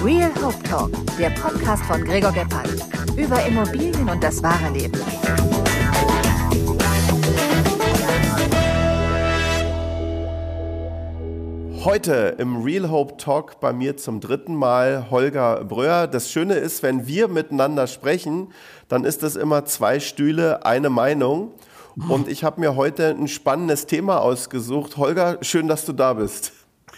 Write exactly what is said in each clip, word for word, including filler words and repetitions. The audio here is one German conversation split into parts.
Real Hope Talk, der Podcast von Gregor Gebhardt. Über Immobilien und das wahre Leben. Heute im Real Hope Talk bei mir zum dritten Mal Holger Bröhr. Das Schöne ist, wenn wir miteinander sprechen, dann ist das immer zwei Stühle, eine Meinung. Und ich habe mir heute ein spannendes Thema ausgesucht. Holger, schön, dass du da bist.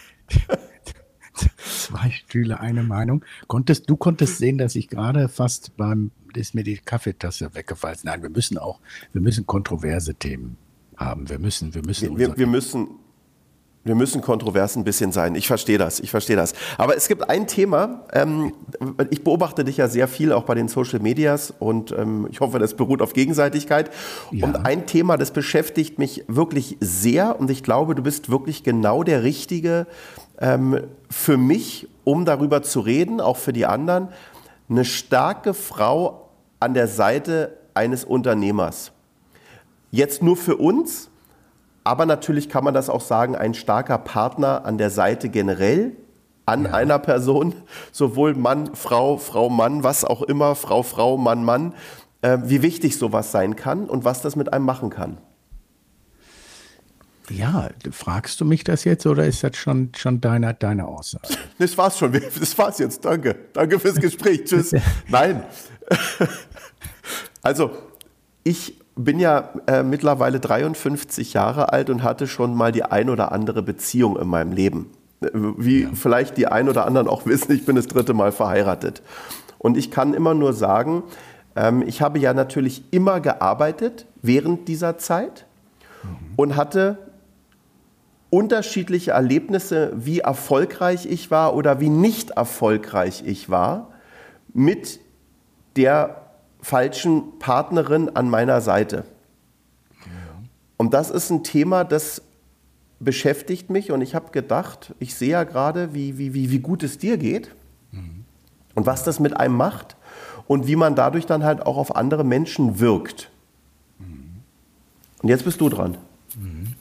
Zwei Stühle, eine Meinung. Konntest, du konntest sehen, dass ich gerade fast beim, ist mir die Kaffeetasse weggefallen. Nein, wir müssen auch, wir müssen kontroverse Themen haben. Wir müssen, wir müssen. Wir, wir müssen, wir müssen kontrovers ein bisschen sein. Ich verstehe das, ich verstehe das. Aber es gibt ein Thema, ähm, ich beobachte dich ja sehr viel, auch bei den Social Medias und ähm, ich hoffe, das beruht auf Gegenseitigkeit. Ja. Und ein Thema, das beschäftigt mich wirklich sehr und ich glaube, du bist wirklich genau der Richtige, Ähm, für mich, um darüber zu reden, auch für die anderen, eine starke Frau an der Seite eines Unternehmers. Jetzt nur für uns, aber natürlich kann man das auch sagen, ein starker Partner an der Seite generell an ja. einer Person, sowohl Mann, Frau, Frau, Mann, was auch immer, Frau, Frau, Mann, Mann, äh, wie wichtig sowas sein kann und was das mit einem machen kann. Ja, fragst du mich das jetzt oder ist das schon, schon deine, deine Aussage? Das war's schon, das war's jetzt, danke. Danke fürs Gespräch, tschüss. Nein, also ich bin ja äh, mittlerweile dreiundfünfzig Jahre alt und hatte schon mal die ein oder andere Beziehung in meinem Leben. Wie ja. vielleicht die ein oder anderen auch wissen, ich bin das dritte Mal verheiratet. Und ich kann immer nur sagen, ähm, ich habe ja natürlich immer gearbeitet während dieser Zeit mhm. und hatte unterschiedliche Erlebnisse, wie erfolgreich ich war oder wie nicht erfolgreich ich war, mit der falschen Partnerin an meiner Seite. Und das ist ein Thema, das beschäftigt mich und ich habe gedacht, ich sehe ja gerade, wie, wie, wie, wie gut es dir geht mhm. und was das mit einem macht und wie man dadurch dann halt auch auf andere Menschen wirkt. Mhm. Und jetzt bist du dran. Mhm.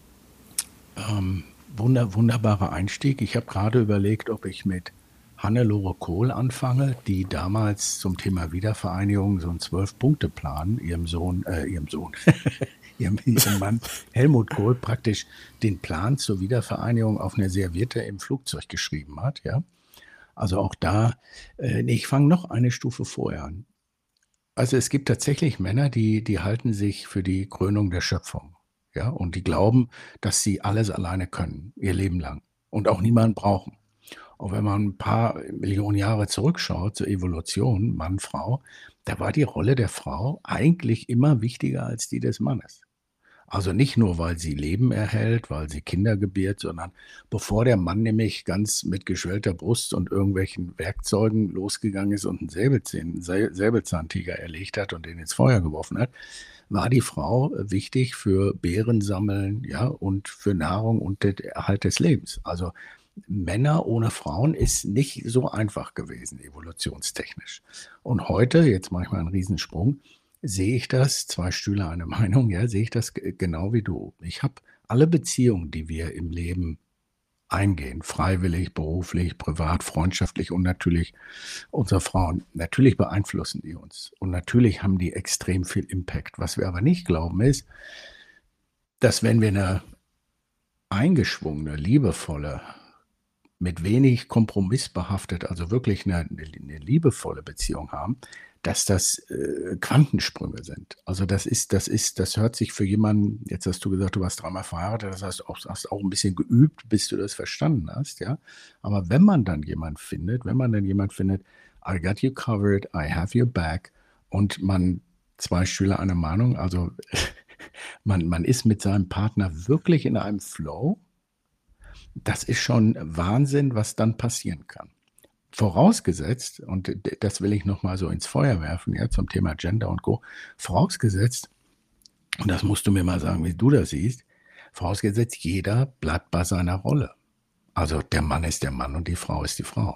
Ähm, wunder, wunderbarer Einstieg. Ich habe gerade überlegt, ob ich mit Hannelore Kohl anfange, die damals zum Thema Wiedervereinigung so einen Zwölf-Punkte-Plan ihrem Sohn, äh, ihrem Sohn, ihrem, ihrem Mann Helmut Kohl praktisch den Plan zur Wiedervereinigung auf eine Serviette im Flugzeug geschrieben hat. Ja? Also auch da, äh, nee, ich fange noch eine Stufe vorher an. Also es gibt tatsächlich Männer, die, die halten sich für die Krönung der Schöpfung. Ja, und die glauben, dass sie alles alleine können, ihr Leben lang und auch niemanden brauchen. Und wenn man ein paar Millionen Jahre zurückschaut zur Evolution, Mann, Frau, da war die Rolle der Frau eigentlich immer wichtiger als die des Mannes. Also nicht nur, weil sie Leben erhält, weil sie Kinder gebiert, sondern bevor der Mann nämlich ganz mit geschwellter Brust und irgendwelchen Werkzeugen losgegangen ist und einen Säbelzahn, Säbelzahntiger erlegt hat und den ins Feuer geworfen hat, war die Frau wichtig für Beeren sammeln, ja, und für Nahrung und den Erhalt des Lebens. Also Männer ohne Frauen ist nicht so einfach gewesen, evolutionstechnisch. Und heute, jetzt mache ich mal einen Riesensprung, sehe ich das, zwei Stühle, eine Meinung, ja, sehe ich das g- genau wie du. Ich habe alle Beziehungen, die wir im Leben eingehen, freiwillig, beruflich, privat, freundschaftlich und natürlich unsere Frauen, natürlich beeinflussen die uns und natürlich haben die extrem viel Impact. Was wir aber nicht glauben ist, dass wenn wir eine eingeschwungene, liebevolle, mit wenig Kompromiss behaftet, also wirklich eine, eine liebevolle Beziehung haben, dass das äh, Quantensprünge sind. Also das ist, das ist, das hört sich für jemanden, jetzt hast du gesagt, du warst dreimal verheiratet, das heißt, auch, hast auch ein bisschen geübt, bis du das verstanden hast, ja. Aber wenn man dann jemand findet, wenn man dann jemand findet, I got you covered, I have your back, und man, zwei Stühle, eine Meinung, also man, man ist mit seinem Partner wirklich in einem Flow, das ist schon Wahnsinn, was dann passieren kann. Vorausgesetzt, und das will ich nochmal so ins Feuer werfen, ja, zum Thema Gender und Co., vorausgesetzt, und das musst du mir mal sagen, wie du das siehst, vorausgesetzt, jeder bleibt bei seiner Rolle. Also der Mann ist der Mann und die Frau ist die Frau.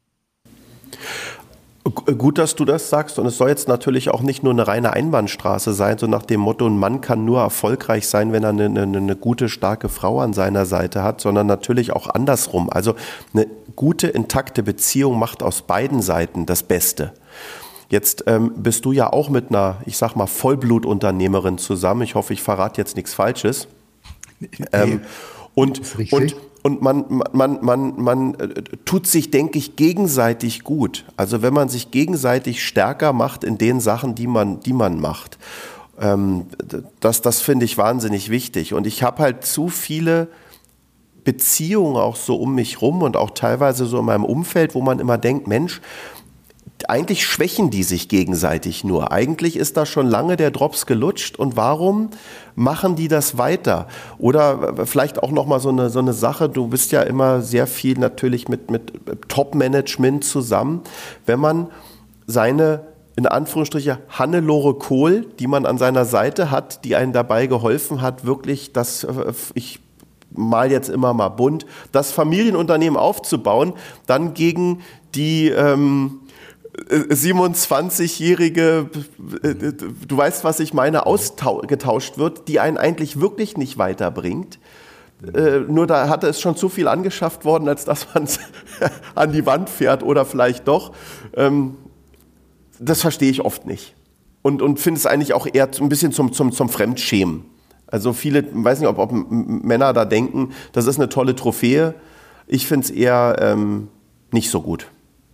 Gut, dass du das sagst, und es soll jetzt natürlich auch nicht nur eine reine Einbahnstraße sein, so nach dem Motto, ein Mann kann nur erfolgreich sein, wenn er eine, eine, eine gute, starke Frau an seiner Seite hat, sondern natürlich auch andersrum. Also eine gute, intakte Beziehung macht aus beiden Seiten das Beste. Jetzt ähm, bist du ja auch mit einer, ich sag mal, Vollblutunternehmerin zusammen. Ich hoffe, ich verrate jetzt nichts Falsches. Ähm, und, und, und man, man, man, man äh, tut sich, denke ich, gegenseitig gut. Also wenn man sich gegenseitig stärker macht in den Sachen, die man, die man macht. Ähm, das, das finde ich wahnsinnig wichtig. Und ich habe halt zu viele Beziehungen auch so um mich rum und auch teilweise so in meinem Umfeld, wo man immer denkt, Mensch, eigentlich schwächen die sich gegenseitig nur. Eigentlich ist da schon lange der Drops gelutscht und warum machen die das weiter? Oder vielleicht auch nochmal so eine, so eine Sache, du bist ja immer sehr viel natürlich mit, mit Top-Management zusammen. Wenn man seine, in Anführungsstrichen, Hannelore Kohl, die man an seiner Seite hat, die einen dabei geholfen hat, wirklich, dass ich mal jetzt immer mal bunt, das Familienunternehmen aufzubauen, dann gegen die ähm, siebenundzwanzigjährige, du weißt, was ich meine, ausgetauscht wird, die einen eigentlich wirklich nicht weiterbringt. Äh, nur da hatte es schon zu viel angeschafft worden, als dass man es an die Wand fährt oder vielleicht doch. Ähm, das verstehe ich oft nicht. Und, und finde es eigentlich auch eher ein bisschen zum, zum, zum Fremdschämen. Also viele, ich weiß nicht, ob, ob Männer da denken, das ist eine tolle Trophäe. Ich finde es eher ähm, nicht so gut.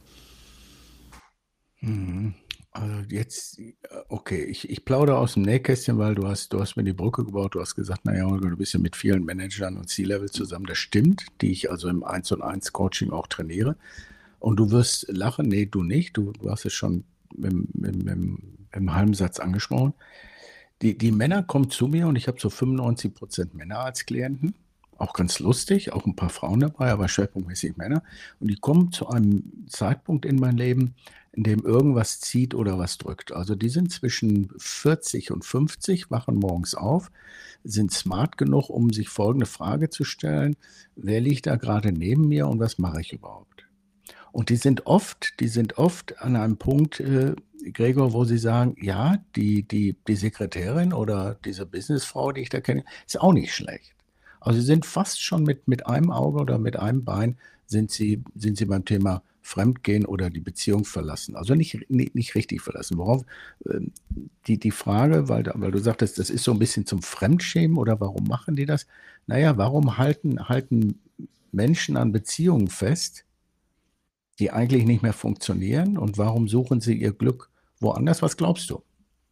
Also jetzt, okay, ich, ich plaudere aus dem Nähkästchen, weil du hast, du hast mir die Brücke gebaut, du hast gesagt, naja, Holger, du bist ja mit vielen Managern und C-Level zusammen, das stimmt, die ich also im eins und eins Coaching auch trainiere. Und du wirst lachen, nee, du nicht, du, du hast es schon im, im, im, im halben Satz angesprochen. Die, die Männer kommen zu mir und ich habe so fünfundneunzig Prozent Männer als Klienten. Auch ganz lustig, auch ein paar Frauen dabei, aber schwerpunktmäßig Männer. Und die kommen zu einem Zeitpunkt in mein Leben, in dem irgendwas zieht oder was drückt. Also die sind zwischen vierzig und fünfzig, wachen morgens auf, sind smart genug, um sich folgende Frage zu stellen: Wer liegt da gerade neben mir und was mache ich überhaupt? Und die sind oft, die sind oft an einem Punkt, äh, Gregor, wo sie sagen, ja, die, die, die Sekretärin oder diese Businessfrau, die ich da kenne, ist auch nicht schlecht. Also sie sind fast schon mit, mit einem Auge oder mit einem Bein sind sie, sind sie beim Thema Fremdgehen oder die Beziehung verlassen. Also nicht, nicht, nicht richtig verlassen. Worauf äh, die, die Frage, weil, weil du sagtest, das ist so ein bisschen zum Fremdschämen oder warum machen die das? Naja, warum halten, halten Menschen an Beziehungen fest, die eigentlich nicht mehr funktionieren, und warum suchen sie ihr Glück woanders? Was glaubst du?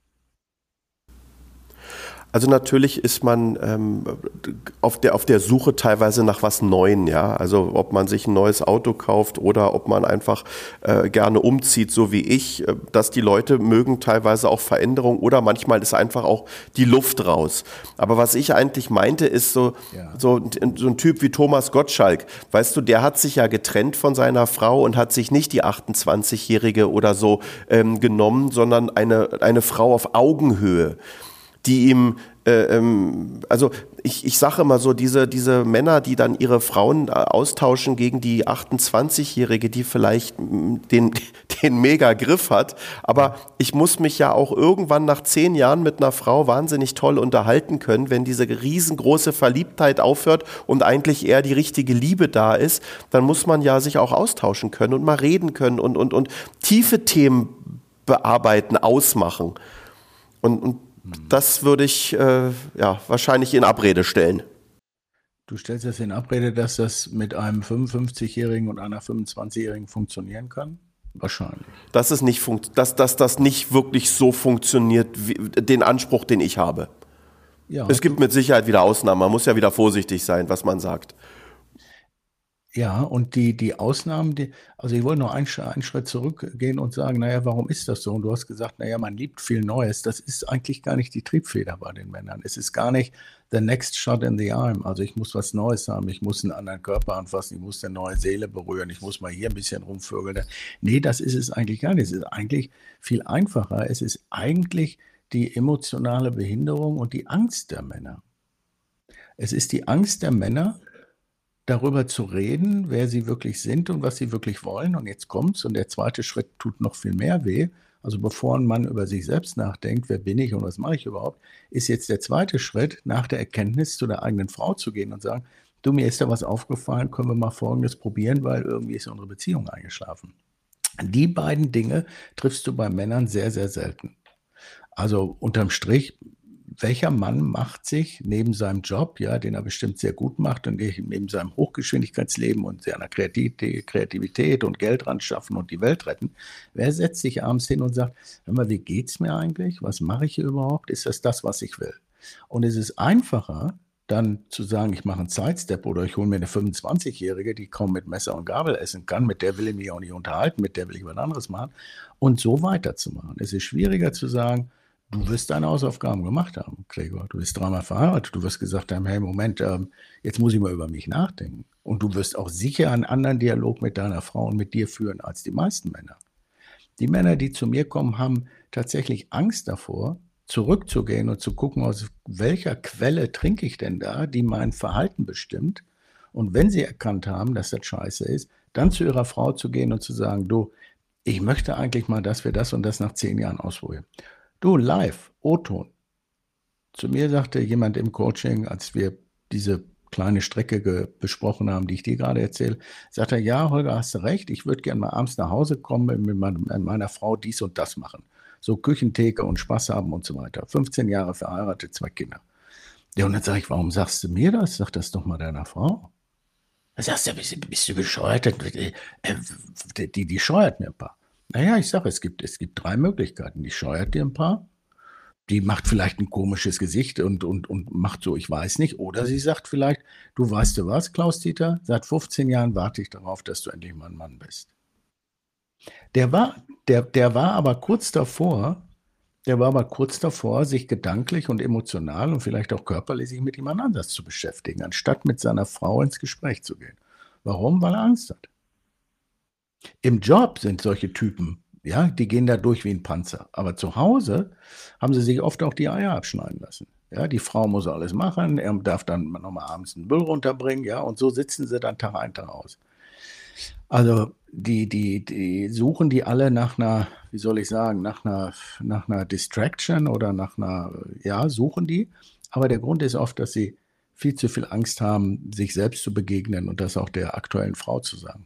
Also natürlich ist man ähm, auf der, auf der Suche teilweise nach was Neuem, ja. Also ob man sich ein neues Auto kauft oder ob man einfach äh, gerne umzieht, so wie ich. Äh, dass die Leute mögen teilweise auch Veränderung oder manchmal ist einfach auch die Luft raus. Aber was ich eigentlich meinte, ist so, ja. so, so ein Typ wie Thomas Gottschalk. Weißt du, der hat sich ja getrennt von seiner Frau und hat sich nicht die achtundzwanzigjährige oder so ähm, genommen, sondern eine, eine Frau auf Augenhöhe, die ihm, äh, ähm, also ich, ich sage immer so, diese, diese Männer, die dann ihre Frauen austauschen gegen die achtundzwanzigjährige, die vielleicht den, den mega Griff hat, aber ich muss mich ja auch irgendwann nach zehn Jahren mit einer Frau wahnsinnig toll unterhalten können, wenn diese riesengroße Verliebtheit aufhört und eigentlich eher die richtige Liebe da ist, dann muss man ja sich auch austauschen können und mal reden können und, und, und tiefe Themen bearbeiten, ausmachen. Und, und das würde ich äh, ja, wahrscheinlich in Abrede stellen. Du stellst das in Abrede, dass das mit einem fünfundfünfzigjährigen und einer fünfundzwanzigjährigen funktionieren kann? Wahrscheinlich. Dass es nicht funkt, dass, dass das nicht wirklich so funktioniert, wie den Anspruch, den ich habe. Ja, es gibt mit Sicherheit wieder Ausnahmen. Man muss ja wieder vorsichtig sein, was man sagt. Ja, und die, die Ausnahmen, die, also ich wollte noch einen, einen Schritt zurückgehen und sagen, naja, warum ist das so? Und du hast gesagt, naja, man liebt viel Neues. Das ist eigentlich gar nicht die Triebfeder bei den Männern. Es ist gar nicht the next shot in the arm. Also ich muss was Neues haben, ich muss einen anderen Körper anfassen, ich muss eine neue Seele berühren, ich muss mal hier ein bisschen rumvögeln. Nee, das ist es eigentlich gar nicht. Es ist eigentlich viel einfacher. Es ist eigentlich die emotionale Behinderung und die Angst der Männer. Es ist die Angst der Männer, darüber zu reden, wer sie wirklich sind und was sie wirklich wollen. Und jetzt kommt's, und der zweite Schritt tut noch viel mehr weh. Also bevor ein Mann über sich selbst nachdenkt, wer bin ich und was mache ich überhaupt, ist jetzt der zweite Schritt, nach der Erkenntnis zu der eigenen Frau zu gehen und sagen, du, mir ist da was aufgefallen, können wir mal Folgendes probieren, weil irgendwie ist unsere Beziehung eingeschlafen. Die beiden Dinge triffst du bei Männern sehr, sehr selten. Also unterm Strich, welcher Mann macht sich neben seinem Job, ja, den er bestimmt sehr gut macht und neben seinem Hochgeschwindigkeitsleben und seiner Kreativität, Kreativität und Geld ran schaffen und die Welt retten, wer setzt sich abends hin und sagt, hör mal, wie geht's mir eigentlich? Was mache ich hier überhaupt? Ist das das, was ich will? Und es ist einfacher, dann zu sagen, ich mache einen Sidestep oder ich hole mir eine fünfundzwanzigjährige, die kaum mit Messer und Gabel essen kann, mit der will ich mich auch nicht unterhalten, mit der will ich was anderes machen und so weiterzumachen. Es ist schwieriger zu sagen, du wirst deine Hausaufgaben gemacht haben, Gregor. Du bist dreimal verheiratet, du wirst gesagt haben, hey, Moment, ähm, jetzt muss ich mal über mich nachdenken. Und du wirst auch sicher einen anderen Dialog mit deiner Frau und mit dir führen als die meisten Männer. Die Männer, die zu mir kommen, haben tatsächlich Angst davor, zurückzugehen und zu gucken, aus welcher Quelle trinke ich denn da, die mein Verhalten bestimmt. Und wenn sie erkannt haben, dass das scheiße ist, dann zu ihrer Frau zu gehen und zu sagen, du, ich möchte eigentlich mal, dass wir das und das nach zehn Jahren ausprobieren. Du, live, O-Ton. Zu mir sagte jemand im Coaching, als wir diese kleine Strecke ge- besprochen haben, die ich dir gerade erzähle, sagte er, ja, Holger, hast du recht, ich würde gerne mal abends nach Hause kommen und mit mein- mit meiner Frau dies und das machen. So Küchentheke und Spaß haben und so weiter. fünfzehn Jahre verheiratet, zwei Kinder. Ja, und dann sage ich, warum sagst du mir das? Sag das doch mal deiner Frau. Dann sagst du, bist, bist du bescheuert? Äh, äh, Die, die scheuert mir ein paar. Naja, ich sage, es gibt, es gibt drei Möglichkeiten. Die scheuert dir ein paar, die macht vielleicht ein komisches Gesicht und, und, und macht so, ich weiß nicht. Oder sie sagt vielleicht, du weißt du was, Klaus-Dieter, seit fünfzehn Jahren warte ich darauf, dass du endlich mal ein Mann bist. Der war, der, der war aber kurz davor, der war aber kurz davor, sich gedanklich und emotional und vielleicht auch körperlich sich mit jemand anders zu beschäftigen, anstatt mit seiner Frau ins Gespräch zu gehen. Warum? Weil er Angst hat. Im Job sind solche Typen, ja, die gehen da durch wie ein Panzer. Aber zu Hause haben sie sich oft auch die Eier abschneiden lassen. Ja, die Frau muss alles machen, er darf dann nochmal abends den Müll runterbringen, ja, und so sitzen sie dann Tag ein, Tag aus. Also die, die, die suchen die alle nach einer, wie soll ich sagen, nach einer, nach einer Distraction oder nach einer, ja, suchen die. Aber der Grund ist oft, dass sie viel zu viel Angst haben, sich selbst zu begegnen und das auch der aktuellen Frau zu sagen.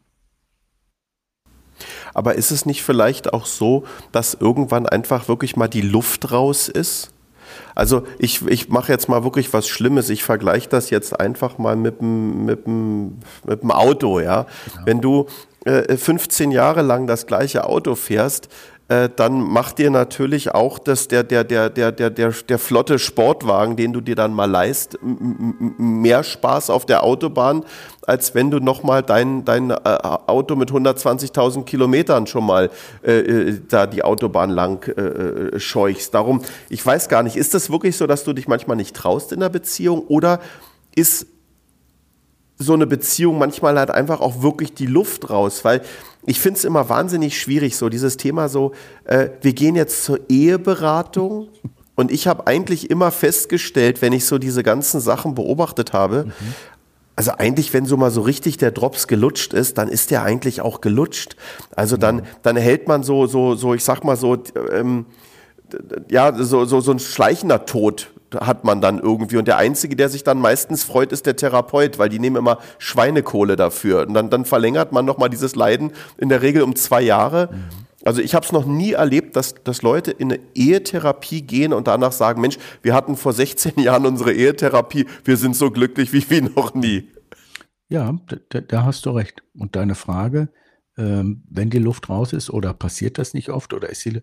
Aber ist es nicht vielleicht auch so, dass irgendwann einfach wirklich mal die Luft raus ist? Also ich, ich mache jetzt mal wirklich was Schlimmes. Ich vergleiche das jetzt einfach mal mit dem, mit dem, mit dem Auto. Ja? Genau. Wenn du äh, fünfzehn Jahre lang das gleiche Auto fährst, äh, dann macht dir natürlich auch das, der, der, der, der, der, der, der flotte Sportwagen, den du dir dann mal leist, m- m- mehr Spaß auf der Autobahn, als wenn du nochmal dein, dein äh, Auto mit hundertzwanzigtausend Kilometern schon mal äh, da die Autobahn lang äh, scheuchst. Darum, ich weiß gar nicht, ist das wirklich so, dass du dich manchmal nicht traust in der Beziehung oder ist so eine Beziehung manchmal halt einfach auch wirklich die Luft raus? Weil ich finde es immer wahnsinnig schwierig, so dieses Thema so, äh, wir gehen jetzt zur Eheberatung und ich habe eigentlich immer festgestellt, wenn ich so diese ganzen Sachen beobachtet habe, mhm. also eigentlich, wenn so mal so richtig der Drops gelutscht ist, dann ist der eigentlich auch gelutscht. Also dann, dann hält man so, so, so, ich sag mal so, ähm, ja, so, so, so ein schleichender Tod hat man dann irgendwie. Und der Einzige, der sich dann meistens freut, ist der Therapeut, weil die nehmen immer Schweinekohle dafür. Und dann, dann verlängert man nochmal dieses Leiden in der Regel um zwei Jahre. Mhm. Also ich habe es noch nie erlebt, dass, dass Leute in eine Ehetherapie gehen und danach sagen, Mensch, wir hatten vor sechzehn Jahren unsere Ehetherapie, wir sind so glücklich wie, wie noch nie. Ja, da, da hast du recht. Und deine Frage, ähm, wenn die Luft raus ist oder passiert das nicht oft oder ist sie...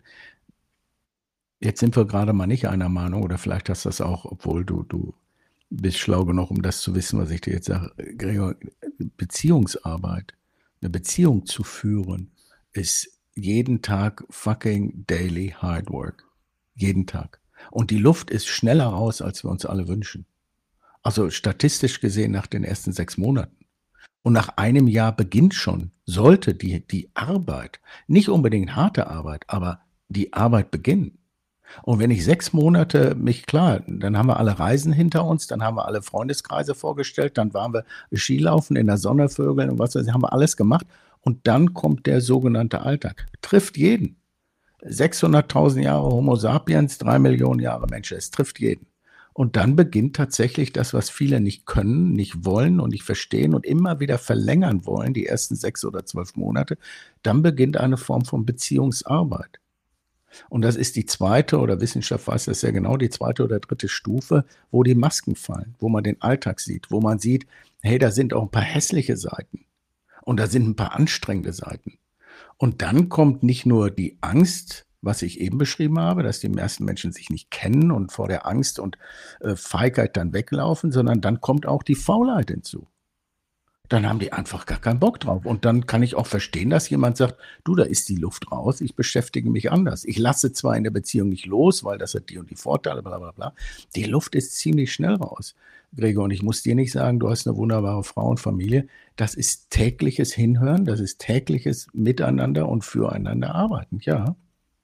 Jetzt sind wir gerade mal nicht einer Meinung oder vielleicht hast du das auch, obwohl du, du bist schlau genug, um das zu wissen, was ich dir jetzt sage. Gregor, Beziehungsarbeit, eine Beziehung zu führen, ist jeden Tag fucking daily hard work. Jeden Tag. Und die Luft ist schneller raus, als wir uns alle wünschen. Also statistisch gesehen nach den ersten sechs Monaten. Und nach einem Jahr beginnt schon, sollte die, die Arbeit, nicht unbedingt harte Arbeit, aber die Arbeit beginnen. Und wenn ich sechs Monate mich, klar, dann haben wir alle Reisen hinter uns, dann haben wir alle Freundeskreise vorgestellt, dann waren wir Skilaufen in der Sonne, Vögeln und was weiß ich, haben wir alles gemacht. Und dann kommt der sogenannte Alltag. Trifft jeden. sechshunderttausend Jahre Homo sapiens, drei Millionen Jahre Menschen, es trifft jeden. Und dann beginnt tatsächlich das, was viele nicht können, nicht wollen und nicht verstehen und immer wieder verlängern wollen, die ersten sechs oder zwölf Monate. Dann beginnt eine Form von Beziehungsarbeit. Und das ist die zweite, oder Wissenschaft weiß das sehr genau, die zweite oder dritte Stufe, wo die Masken fallen, wo man den Alltag sieht, wo man sieht, hey, da sind auch ein paar hässliche Seiten und da sind ein paar anstrengende Seiten. Und dann kommt nicht nur die Angst, was ich eben beschrieben habe, dass die meisten Menschen sich nicht kennen und vor der Angst und äh, Feigheit dann weglaufen, sondern dann kommt auch die Faulheit hinzu. Dann haben die einfach gar keinen Bock drauf. Und dann kann ich auch verstehen, dass jemand sagt, du, da ist die Luft raus, ich beschäftige mich anders. Ich lasse zwar in der Beziehung nicht los, weil das hat die und die Vorteile, bla bla bla. Die Luft ist ziemlich schnell raus, Gregor. Und ich muss dir nicht sagen, du hast eine wunderbare Frau und Familie. Das ist tägliches Hinhören, das ist tägliches Miteinander und füreinander arbeiten, ja.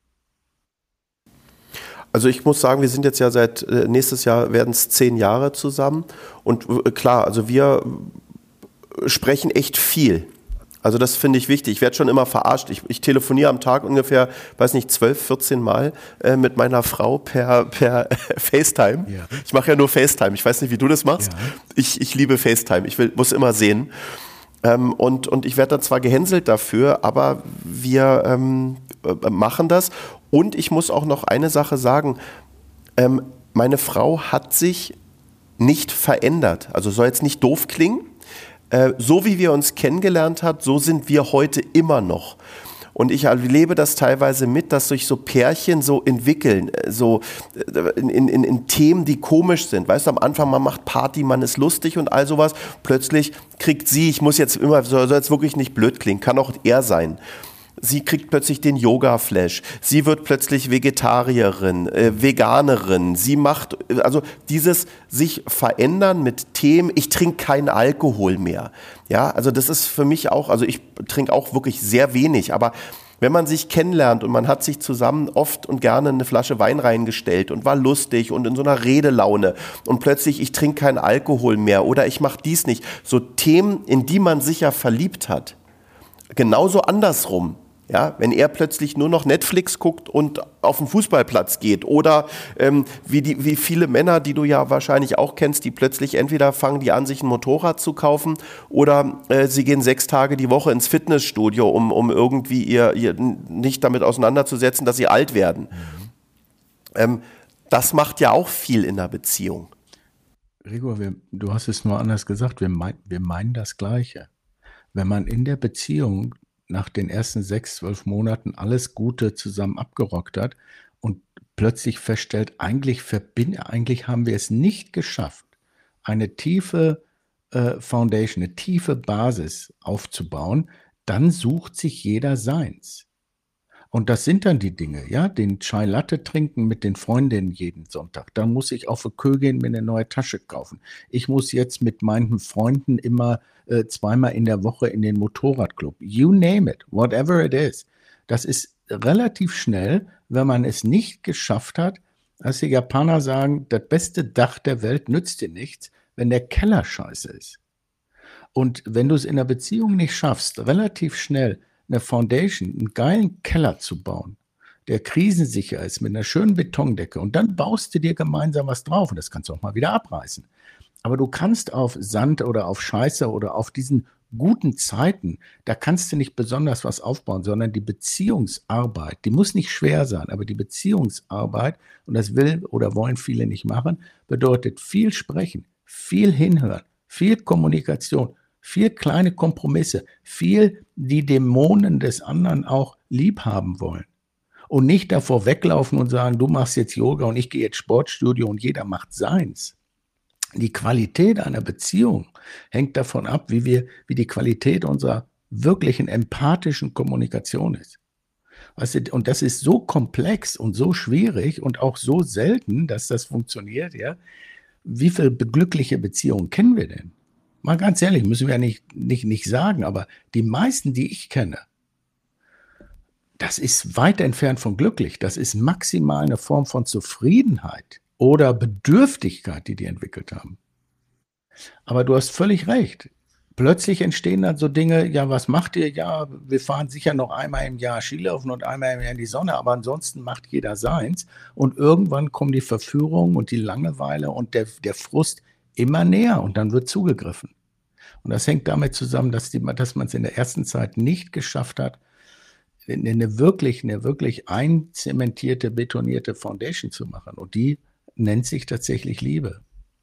Also ich muss sagen, wir sind jetzt ja seit äh, nächstes Jahr werden es zehn Jahre zusammen und äh, klar, also wir sprechen echt viel. Also das finde ich wichtig. Ich werde schon immer verarscht. Ich, ich telefoniere am Tag ungefähr, weiß nicht, zwölf, vierzehn Mal äh, mit meiner Frau per, per FaceTime. Ja. Ich mache ja nur FaceTime. Ich weiß nicht, wie du das machst. Ja. Ich, ich liebe FaceTime. Ich will, muss immer sehen. Ähm, und, und ich werde da zwar gehänselt dafür, aber wir ähm, machen das. Und ich muss auch noch eine Sache sagen. Ähm, meine Frau hat sich nicht verändert. Also soll jetzt nicht doof klingen. Äh, so wie wir uns kennengelernt hat, so sind wir heute immer noch. Und ich erlebe das teilweise mit, dass sich so Pärchen so entwickeln, so in, in, in Themen, die komisch sind. Weißt du, am Anfang, man macht Party, man ist lustig und all sowas. Plötzlich kriegt sie, ich muss jetzt immer, soll jetzt wirklich nicht blöd klingen, kann auch er sein. Sie kriegt plötzlich den Yoga-Flash. Sie wird plötzlich Vegetarierin, äh, Veganerin. Sie macht, also dieses sich verändern mit Themen, ich trinke keinen Alkohol mehr. Ja, also das ist für mich auch, also ich trinke auch wirklich sehr wenig, aber wenn man sich kennenlernt und man hat sich zusammen oft und gerne eine Flasche Wein reingestellt und war lustig und in so einer Redelaune und plötzlich, ich trinke keinen Alkohol mehr oder ich mache dies nicht. So Themen, in die man sich ja verliebt hat. Genauso andersrum. Ja, wenn er plötzlich nur noch Netflix guckt und auf den Fußballplatz geht oder ähm, wie, die, wie viele Männer, die du ja wahrscheinlich auch kennst, die plötzlich entweder fangen die an, sich ein Motorrad zu kaufen oder äh, sie gehen sechs Tage die Woche ins Fitnessstudio, um, um irgendwie ihr, ihr nicht damit auseinanderzusetzen, dass sie alt werden. Mhm. Ähm, das macht ja auch viel in der Beziehung. Gregor, wir, du hast es nur anders gesagt, wir, mein, wir meinen das Gleiche. Wenn man in der Beziehung nach den ersten sechs, zwölf Monaten alles Gute zusammen abgerockt hat und plötzlich feststellt, eigentlich, verbind, eigentlich haben wir es nicht geschafft, eine tiefe äh, Foundation, eine tiefe Basis aufzubauen, dann sucht sich jeder seins. Und das sind dann die Dinge, ja, den Chai Latte trinken mit den Freundinnen jeden Sonntag. Dann muss ich auf die Kö gehen, mir eine neue Tasche kaufen. Ich muss jetzt mit meinen Freunden immer äh, zweimal in der Woche in den Motorradclub. You name it, whatever it is. Das ist relativ schnell, wenn man es nicht geschafft hat, als die Japaner sagen, das beste Dach der Welt nützt dir nichts, wenn der Keller scheiße ist. Und wenn du es in der Beziehung nicht schaffst, relativ schnell eine Foundation, einen geilen Keller zu bauen, der krisensicher ist mit einer schönen Betondecke und dann baust du dir gemeinsam was drauf und das kannst du auch mal wieder abreißen. Aber du kannst auf Sand oder auf Scheiße oder auf diesen guten Zeiten, da kannst du nicht besonders was aufbauen, sondern die Beziehungsarbeit, die muss nicht schwer sein, aber die Beziehungsarbeit, und das will oder wollen viele nicht machen, bedeutet viel sprechen, viel hinhören, viel Kommunikation, viel kleine Kompromisse, viel die Dämonen des anderen auch lieb haben wollen. Und nicht davor weglaufen und sagen, du machst jetzt Yoga und ich gehe jetzt Sportstudio und jeder macht seins. Die Qualität einer Beziehung hängt davon ab, wie wir, wie die Qualität unserer wirklichen empathischen Kommunikation ist. Weißt du, und das ist so komplex und so schwierig und auch so selten, dass das funktioniert, ja. Wie viele glückliche Beziehungen kennen wir denn? Mal ganz ehrlich, müssen wir ja nicht, nicht, nicht sagen, aber die meisten, die ich kenne, das ist weit entfernt von glücklich. Das ist maximal eine Form von Zufriedenheit oder Bedürftigkeit, die die entwickelt haben. Aber du hast völlig recht. plötzlich entstehen dann so Dinge, ja, was macht ihr? Ja, wir fahren sicher noch einmal im Jahr Skilaufen und einmal im Jahr in die Sonne, aber ansonsten macht jeder seins. Und irgendwann kommen die Verführungen und die Langeweile und der, der Frust immer näher und dann wird zugegriffen. Und das hängt damit zusammen, dass, die, dass man es in der ersten Zeit nicht geschafft hat, eine wirklich, eine wirklich einzementierte, betonierte Foundation zu machen. Und die nennt sich tatsächlich Liebe.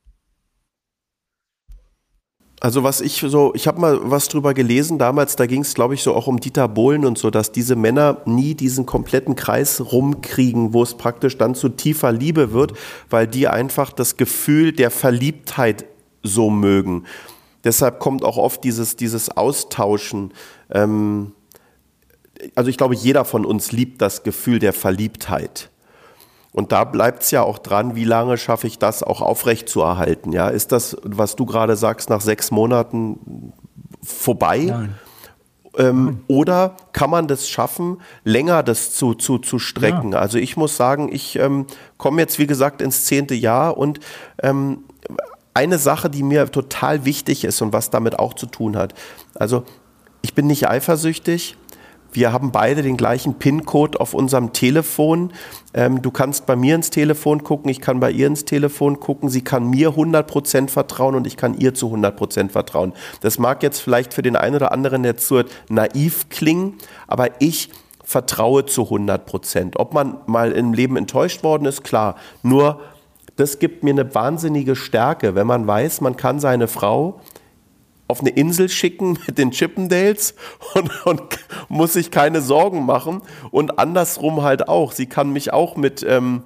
Also was ich so, ich habe mal was drüber gelesen damals, da ging es, glaube ich, so auch um Dieter Bohlen und so, dass diese Männer nie diesen kompletten Kreis rumkriegen, wo es praktisch dann zu tiefer Liebe wird, weil die einfach das Gefühl der Verliebtheit so mögen. Deshalb kommt auch oft dieses, dieses Austauschen. Ähm, also ich glaube, jeder von uns liebt das Gefühl der Verliebtheit. Und da bleibt es ja auch dran, wie lange schaffe ich das auch aufrechtzuerhalten. Ja? Ist das, was du gerade sagst, nach sechs Monaten vorbei? Nein. Ähm, Nein. Oder kann man das schaffen, länger das zu, zu, zu strecken? Ja. Also ich muss sagen, ich ähm, komme jetzt, wie gesagt, ins zehnte Jahr und ähm, eine Sache, die mir total wichtig ist und was damit auch zu tun hat. Also ich bin nicht eifersüchtig. Wir haben beide den gleichen PIN-Code auf unserem Telefon. Ähm, du kannst bei mir ins Telefon gucken, ich kann bei ihr ins Telefon gucken. Sie kann mir hundert Prozent vertrauen und ich kann ihr zu hundert Prozent vertrauen. Das mag jetzt vielleicht für den einen oder anderen jetzt so naiv klingen, aber ich vertraue zu hundert Prozent. Ob man mal im Leben enttäuscht worden ist, klar. Nur das gibt mir eine wahnsinnige Stärke, wenn man weiß, man kann seine Frau auf eine Insel schicken mit den Chippendales und, und muss sich keine Sorgen machen. Und andersrum halt auch. Sie kann mich auch mit ähm,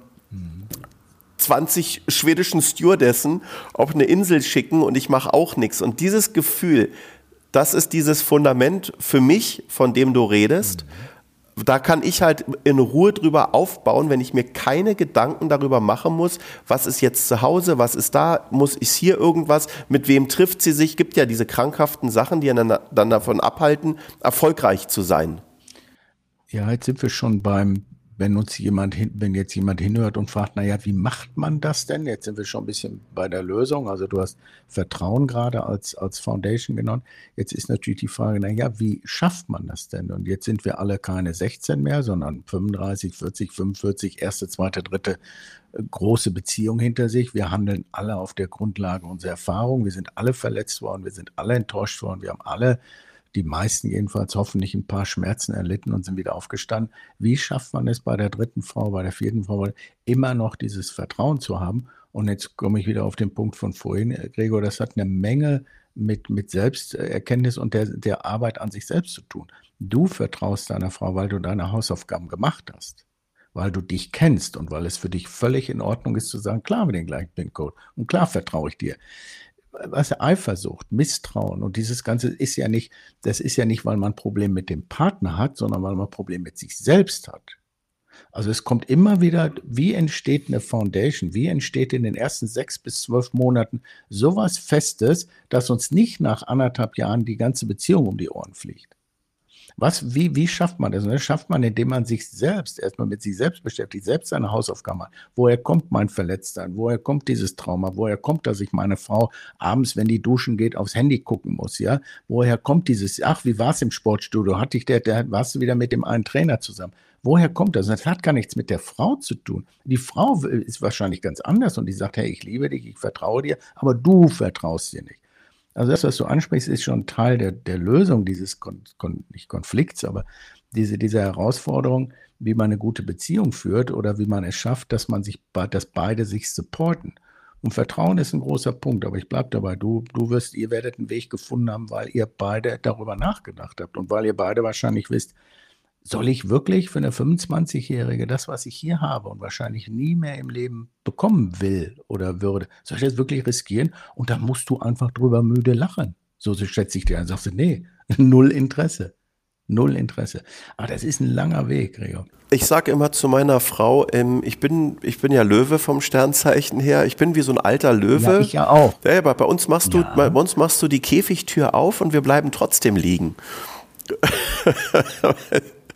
zwanzig schwedischen Stewardessen auf eine Insel schicken und ich mache auch nichts. Und dieses Gefühl, das ist dieses Fundament für mich, von dem du redest. Da kann ich halt in Ruhe drüber aufbauen, wenn ich mir keine Gedanken darüber machen muss, was ist jetzt zu Hause, was ist da, muss ich hier irgendwas, mit wem trifft sie sich, gibt ja diese krankhaften Sachen, die dann, dann davon abhalten, erfolgreich zu sein. Ja, jetzt sind wir schon beim, wenn uns jemand, hin, wenn jetzt jemand hinhört und fragt, naja, wie macht man das denn? Jetzt sind wir schon ein bisschen bei der Lösung. Also du hast Vertrauen gerade als, als Foundation genannt. Jetzt ist natürlich die Frage, naja, wie schafft man das denn? Und jetzt sind wir alle keine sechzehn mehr, sondern fünfunddreißig, vierzig, fünfundvierzig, erste, zweite, dritte große Beziehung hinter sich. Wir handeln alle auf der Grundlage unserer Erfahrung. Wir sind alle verletzt worden, wir sind alle enttäuscht worden, wir haben alle, die meisten jedenfalls, hoffentlich ein paar Schmerzen erlitten und sind wieder aufgestanden. Wie schafft man es bei der dritten Frau, bei der vierten Frau, immer noch dieses Vertrauen zu haben? Und jetzt komme ich wieder auf den Punkt von vorhin, Gregor, das hat eine Menge mit, mit Selbsterkenntnis und der, der Arbeit an sich selbst zu tun. Du vertraust deiner Frau, weil du deine Hausaufgaben gemacht hast, weil du dich kennst und weil es für dich völlig in Ordnung ist zu sagen, klar, mit dem gleichen PIN-Code und klar vertraue ich dir. Was Eifersucht, Misstrauen und dieses Ganze ist ja nicht, das ist ja nicht, weil man ein Problem mit dem Partner hat, sondern weil man ein Problem mit sich selbst hat. Also es kommt immer wieder, wie entsteht eine Foundation, wie entsteht in den ersten sechs bis zwölf Monaten sowas Festes, dass uns nicht nach anderthalb Jahren die ganze Beziehung um die Ohren fliegt. Was, wie, wie schafft man das? Und das schafft man, indem man sich selbst erstmal mit sich selbst beschäftigt, selbst seine Hausaufgaben macht. Woher kommt mein Verletztsein? Woher kommt dieses Trauma? Woher kommt, dass ich meine Frau abends, wenn die duschen geht, aufs Handy gucken muss? Ja? Woher kommt dieses, ach, wie war es im Sportstudio? Hatte ich der, der, warst du wieder mit dem einen Trainer zusammen? Woher kommt das? Das hat gar nichts mit der Frau zu tun. Die Frau ist wahrscheinlich ganz anders und die sagt, hey, ich liebe dich, ich vertraue dir, aber du vertraust dir nicht. Also das, was du ansprichst, ist schon Teil der, der Lösung dieses Kon, Kon, nicht Konflikts, aber diese, diese Herausforderung, wie man eine gute Beziehung führt oder wie man es schafft, dass man sich, dass beide sich supporten. Und Vertrauen ist ein großer Punkt, aber ich bleibe dabei, du, du wirst, ihr werdet einen Weg gefunden haben, weil ihr beide darüber nachgedacht habt und weil ihr beide wahrscheinlich wisst, soll ich wirklich für eine fünfundzwanzigjährige das, was ich hier habe und wahrscheinlich nie mehr im Leben bekommen will oder würde, soll ich das wirklich riskieren? Und dann musst du einfach drüber müde lachen. So, so schätze ich dir an. Sagst du, nee, null Interesse. Null Interesse. Aber das ist ein langer Weg, Gregor. Ich sage immer zu meiner Frau, ähm, ich bin, ich bin ja Löwe vom Sternzeichen her. Ich bin wie so ein alter Löwe. Ja, ich ja auch. Ja, aber bei uns machst du, Ja. bei uns machst du die Käfigtür auf und wir bleiben trotzdem liegen.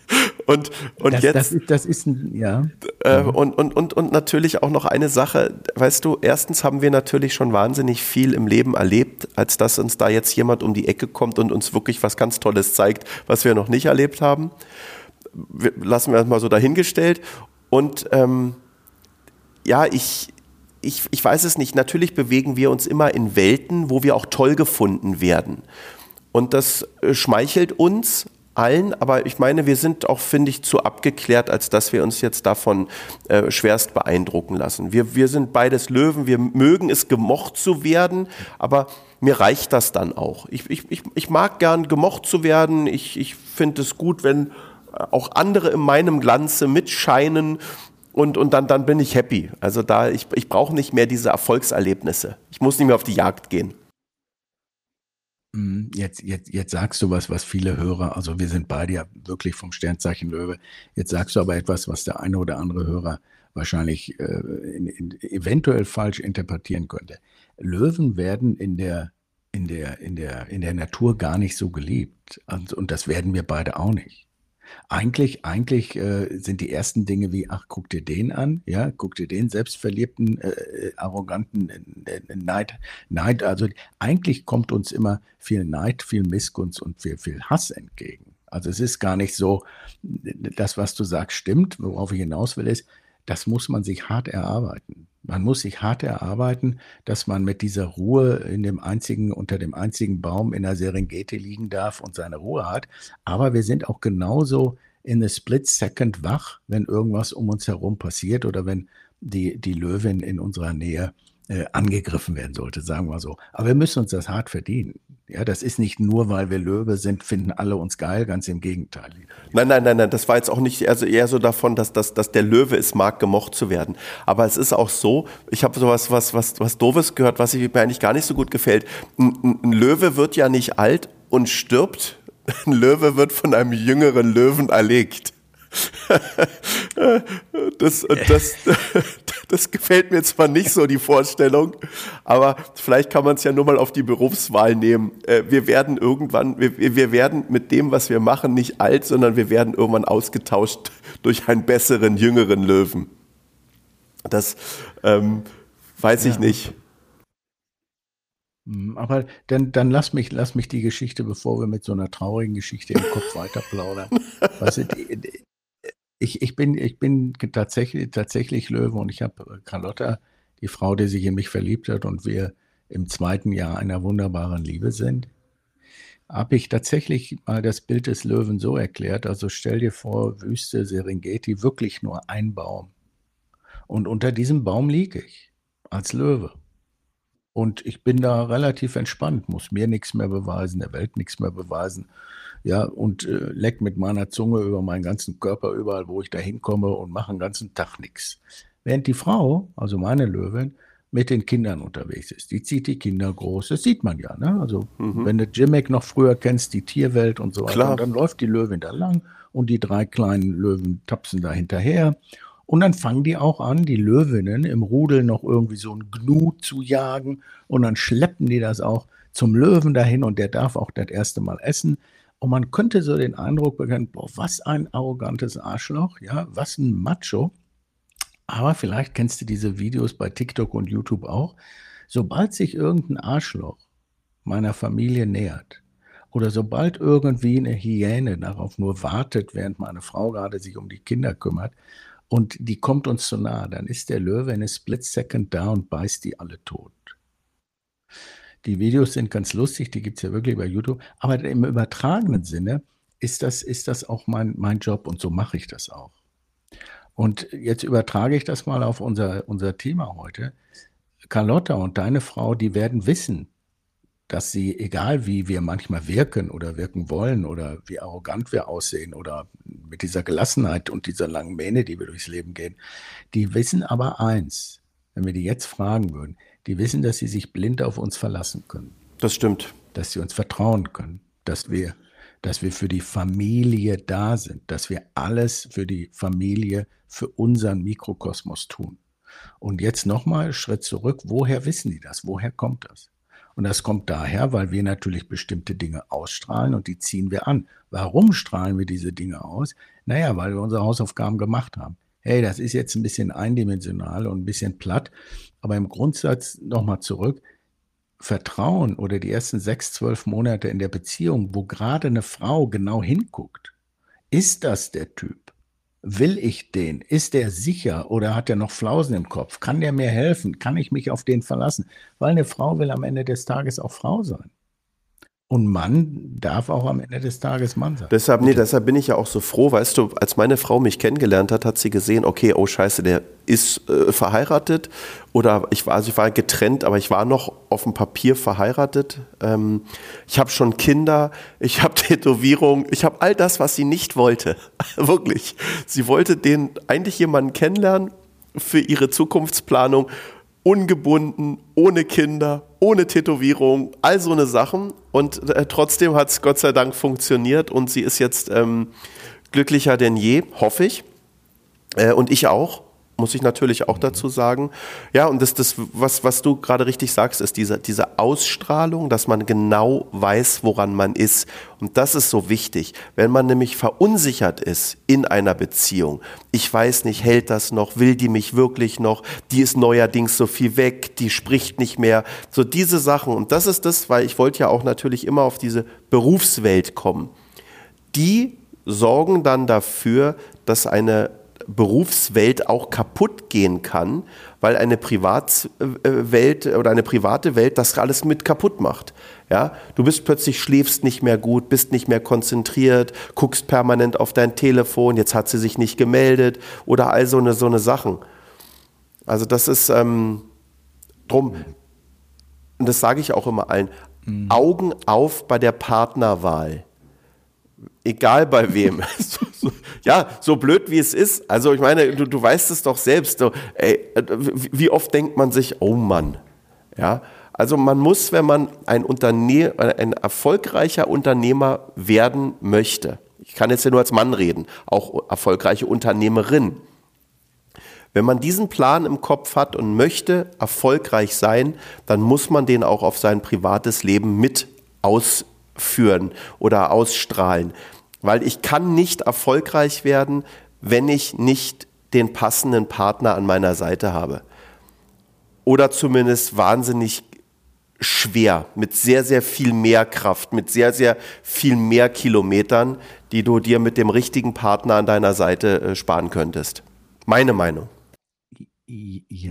Und, und das, jetzt. Das ist, das ist ein, ja. Äh, und, und, und, und natürlich auch noch eine Sache, weißt du, erstens haben wir natürlich schon wahnsinnig viel im Leben erlebt, als dass uns da jetzt jemand um die Ecke kommt und uns wirklich was ganz Tolles zeigt, was wir noch nicht erlebt haben. Wir, lassen wir das mal so dahingestellt. Und ähm, ja, ich, ich, ich weiß es nicht, natürlich bewegen wir uns immer in Welten, wo wir auch toll gefunden werden. Und das äh, schmeichelt uns allen, aber ich meine, wir sind auch, finde ich, zu abgeklärt, als dass wir uns jetzt davon äh, schwerst beeindrucken lassen. Wir, wir sind beides Löwen, wir mögen es, gemocht zu werden, aber mir reicht das dann auch. Ich, ich, ich, ich mag gern gemocht zu werden, ich, ich finde es gut, wenn auch andere in meinem Glanze mitscheinen und, und dann, dann bin ich happy. Also da, ich, ich brauche nicht mehr diese Erfolgserlebnisse. Ich muss nicht mehr auf die Jagd gehen. Jetzt, jetzt, jetzt sagst du was, was viele Hörer, also wir sind beide ja wirklich vom Sternzeichen Löwe, jetzt sagst du aber etwas, was der eine oder andere Hörer wahrscheinlich äh, in, in, eventuell falsch interpretieren könnte. Löwen werden in der, in der, in der, in der Natur gar nicht so geliebt. Und, und das werden wir beide auch nicht. Eigentlich, eigentlich äh, sind die ersten Dinge wie, ach, guck dir den an, ja, guck dir den selbstverliebten, äh, arroganten äh, Neid, Neid, also eigentlich kommt uns immer viel Neid, viel Missgunst und viel, viel Hass entgegen. Also es ist gar nicht so, das, was du sagst, stimmt, worauf ich hinaus will, ist, das muss man sich hart erarbeiten. Man muss sich hart erarbeiten, dass man mit dieser Ruhe in dem einzigen, unter dem einzigen Baum in der Serengeti liegen darf und seine Ruhe hat. Aber wir sind auch genauso in a split second wach, wenn irgendwas um uns herum passiert oder wenn die, die Löwin in unserer Nähe äh, angegriffen werden sollte, sagen wir so. Aber wir müssen uns das hart verdienen. Ja, das ist nicht nur, weil wir Löwe sind, finden alle uns geil, ganz im Gegenteil. Nein, nein, nein, nein, das war jetzt auch nicht, also eher so davon, dass, dass, dass der Löwe es mag, gemocht zu werden. Aber es ist auch so, ich habe sowas was, was, was Doofes gehört, was mir eigentlich gar nicht so gut gefällt. Ein, ein Löwe wird ja nicht alt und stirbt, ein Löwe wird von einem jüngeren Löwen erlegt. Das, das, das gefällt mir zwar nicht so, die Vorstellung, aber vielleicht kann man es ja nur mal auf die Berufswahl nehmen. Wir werden irgendwann, wir, wir werden mit dem, was wir machen, nicht alt, sondern wir werden irgendwann ausgetauscht durch einen besseren, jüngeren Löwen. Das ähm, weiß ich ja. nicht. Aber dann, dann lass mich, lass mich die Geschichte, bevor wir mit so einer traurigen Geschichte im Kopf weiter plaudern. Weißt du, die, die, Ich, ich, bin, ich bin tatsächlich, tatsächlich Löwe und ich habe Carlotta, die Frau, die sich in mich verliebt hat und wir im zweiten Jahr einer wunderbaren Liebe sind, habe ich tatsächlich mal das Bild des Löwen so erklärt, also stell dir vor, Wüste, Serengeti, wirklich nur ein Baum. Und unter diesem Baum liege ich als Löwe. Und ich bin da relativ entspannt, muss mir nichts mehr beweisen, der Welt nichts mehr beweisen. Ja, und äh, leck mit meiner Zunge über meinen ganzen Körper überall, wo ich da hinkomme und mache den ganzen Tag nichts. Während die Frau, also meine Löwin, mit den Kindern unterwegs ist. Die zieht die Kinder groß, das sieht man ja. Ne? Also mhm. wenn du Jimmick noch früher kennst, die Tierwelt und so weiter, Klar. Und dann läuft die Löwin da lang und die drei kleinen Löwen tapsen da hinterher. Und dann fangen die auch an, die Löwinnen im Rudel noch irgendwie so ein Gnu zu jagen und dann schleppen die das auch zum Löwen dahin und der darf auch das erste Mal essen. Und man könnte so den Eindruck bekommen, boah, was ein arrogantes Arschloch, ja, was ein Macho. Aber vielleicht kennst du diese Videos bei TikTok und YouTube auch. Sobald sich irgendein Arschloch meiner Familie nähert oder sobald irgendwie eine Hyäne darauf nur wartet, während meine Frau gerade sich um die Kinder kümmert und die kommt uns zu nahe, dann ist der Löwe in a split second da und beißt die alle tot. Die Videos sind ganz lustig, die gibt es ja wirklich bei YouTube. Aber im übertragenen Sinne ist das, ist das auch mein, mein Job und so mache ich das auch. Und jetzt übertrage ich das mal auf unser, unser Thema heute. Carlotta und deine Frau, die werden wissen, dass sie, egal wie wir manchmal wirken oder wirken wollen oder wie arrogant wir aussehen oder mit dieser Gelassenheit und dieser langen Mähne, die wir durchs Leben gehen, die wissen aber eins, wenn wir die jetzt fragen würden, die wissen, dass sie sich blind auf uns verlassen können. Das stimmt. Dass sie uns vertrauen können, dass wir, dass wir für die Familie da sind, dass wir alles für die Familie, für unseren Mikrokosmos tun. Und jetzt nochmal einen Schritt zurück, woher wissen die das? Woher kommt das? Und das kommt daher, weil wir natürlich bestimmte Dinge ausstrahlen und die ziehen wir an. Warum strahlen wir diese Dinge aus? Naja, weil wir unsere Hausaufgaben gemacht haben. Hey, das ist jetzt ein bisschen eindimensional und ein bisschen platt, aber im Grundsatz nochmal zurück. Vertrauen oder die ersten sechs, zwölf Monate in der Beziehung, wo gerade eine Frau genau hinguckt. Ist das der Typ? Will ich den? Ist der sicher oder hat er noch Flausen im Kopf? Kann der mir helfen? Kann ich mich auf den verlassen? Weil eine Frau will am Ende des Tages auch Frau sein. Und Mann darf auch am Ende des Tages Mann sein. Deshalb, nee, deshalb bin ich ja auch so froh, weißt du, als meine Frau mich kennengelernt hat, hat sie gesehen, okay, oh scheiße, der ist äh, verheiratet oder ich war, also ich war getrennt, aber ich war noch auf dem Papier verheiratet. Ähm, ich habe schon Kinder, ich habe Tätowierungen, ich habe all das, was sie nicht wollte. Wirklich. Sie wollte den eigentlich jemanden kennenlernen für ihre Zukunftsplanung, ungebunden, ohne Kinder, ohne Tätowierung, all so eine Sachen. Und äh, trotzdem hat es Gott sei Dank funktioniert und sie ist jetzt ähm, glücklicher denn je, hoffe ich. Äh, und ich auch, muss ich natürlich auch dazu sagen. Ja, und das, das was, was du gerade richtig sagst, ist diese, diese Ausstrahlung, dass man genau weiß, woran man ist. Und das ist so wichtig. Wenn man nämlich verunsichert ist in einer Beziehung, ich weiß nicht, hält das noch, will die mich wirklich noch, die ist neuerdings so viel weg, die spricht nicht mehr, so diese Sachen. Und das ist das, weil ich wollte ja auch natürlich immer auf diese Berufswelt kommen. Die sorgen dann dafür, dass eine Berufswelt auch kaputt gehen kann, weil eine Privatwelt oder eine private Welt das alles mit kaputt macht. Ja, du bist plötzlich, schläfst nicht mehr gut, bist nicht mehr konzentriert, guckst permanent auf dein Telefon, jetzt hat sie sich nicht gemeldet oder all so eine, so eine Sachen. Also das ist ähm, drum, und das sage ich auch immer allen, mhm. Augen auf bei der Partnerwahl. Egal bei wem. Ja, so blöd wie es ist. Also ich meine, du, du weißt es doch selbst. So, ey, wie oft denkt man sich, oh Mann. Ja, also man muss, wenn man ein, Unterne- ein erfolgreicher Unternehmer werden möchte, ich kann jetzt ja nur als Mann reden, auch erfolgreiche Unternehmerin. Wenn man diesen Plan im Kopf hat und möchte erfolgreich sein, dann muss man den auch auf sein privates Leben mit ausführen oder ausstrahlen. Weil ich kann nicht erfolgreich werden, wenn ich nicht den passenden Partner an meiner Seite habe. Oder zumindest wahnsinnig schwer, mit sehr, sehr viel mehr Kraft, mit sehr, sehr viel mehr Kilometern, die du dir mit dem richtigen Partner an deiner Seite sparen könntest. Meine Meinung. Ja,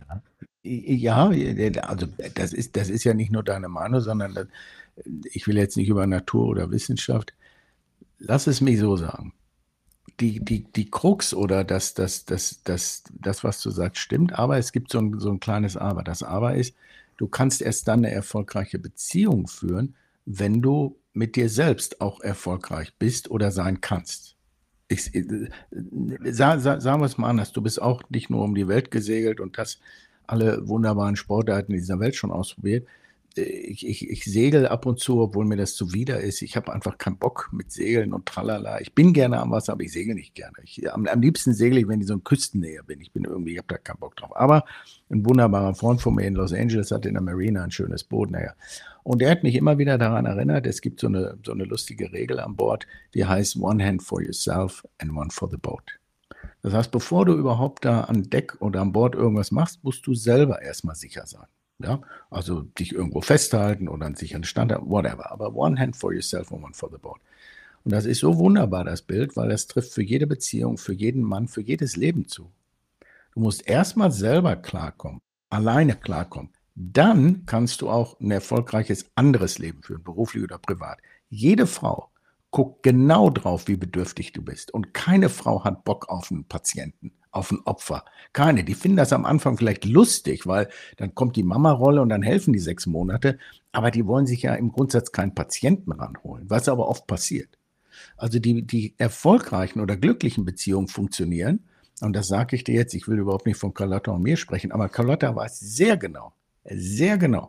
ja, also das ist, das ist ja nicht nur deine Meinung, sondern das, ich will jetzt nicht über Natur oder Wissenschaft. Lass es mich so sagen. Die, die, die Krux oder das, das, das, das, das, was du sagst, stimmt, aber es gibt so ein, so ein kleines Aber. Das Aber ist, du kannst erst dann eine erfolgreiche Beziehung führen, wenn du mit dir selbst auch erfolgreich bist oder sein kannst. Ich, äh, sa, sa, sagen wir es mal anders, du bist auch nicht nur um die Welt gesegelt und hast alle wunderbaren Sportarten dieser Welt schon ausprobiert. Ich, ich, ich segel ab und zu, obwohl mir das zuwider ist. Ich habe einfach keinen Bock mit Segeln und tralala. Ich bin gerne am Wasser, aber ich segel nicht gerne. Ich, am, am liebsten segle ich, wenn ich so in Küstennähe bin. Ich bin irgendwie, ich habe da keinen Bock drauf. Aber ein wunderbarer Freund von mir in Los Angeles hat in der Marina ein schönes Boot. Naja. Und der hat mich immer wieder daran erinnert, es gibt so eine, so eine lustige Regel an Bord, die heißt One hand for yourself and one for the boat. Das heißt, bevor du überhaupt da an Deck oder an Bord irgendwas machst, musst du selber erstmal sicher sein. Ja, also dich irgendwo festhalten oder einen sicheren Standard, whatever. Aber one hand for yourself and one for the boat. Und das ist so wunderbar, das Bild, weil das trifft für jede Beziehung, für jeden Mann, für jedes Leben zu. Du musst erstmal selber klarkommen, alleine klarkommen. Dann kannst du auch ein erfolgreiches anderes Leben führen, beruflich oder privat. Jede Frau guckt genau drauf, wie bedürftig du bist. Und keine Frau hat Bock auf einen Patienten, auf ein Opfer. Keine. Die finden das am Anfang vielleicht lustig, weil dann kommt die Mama-Rolle und dann helfen die sechs Monate. Aber die wollen sich ja im Grundsatz keinen Patienten ranholen, was aber oft passiert. Also die, die erfolgreichen oder glücklichen Beziehungen funktionieren. Und das sage ich dir jetzt, ich will überhaupt nicht von Carlotta und mir sprechen, aber Carlotta weiß sehr genau, sehr genau.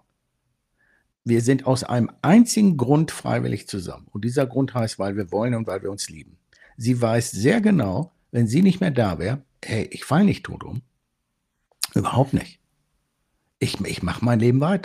Wir sind aus einem einzigen Grund freiwillig zusammen. Und dieser Grund heißt, weil wir wollen und weil wir uns lieben. Sie weiß sehr genau, wenn sie nicht mehr da wäre, hey, ich falle nicht tot um. Überhaupt nicht. Ich, ich mache mein Leben weiter.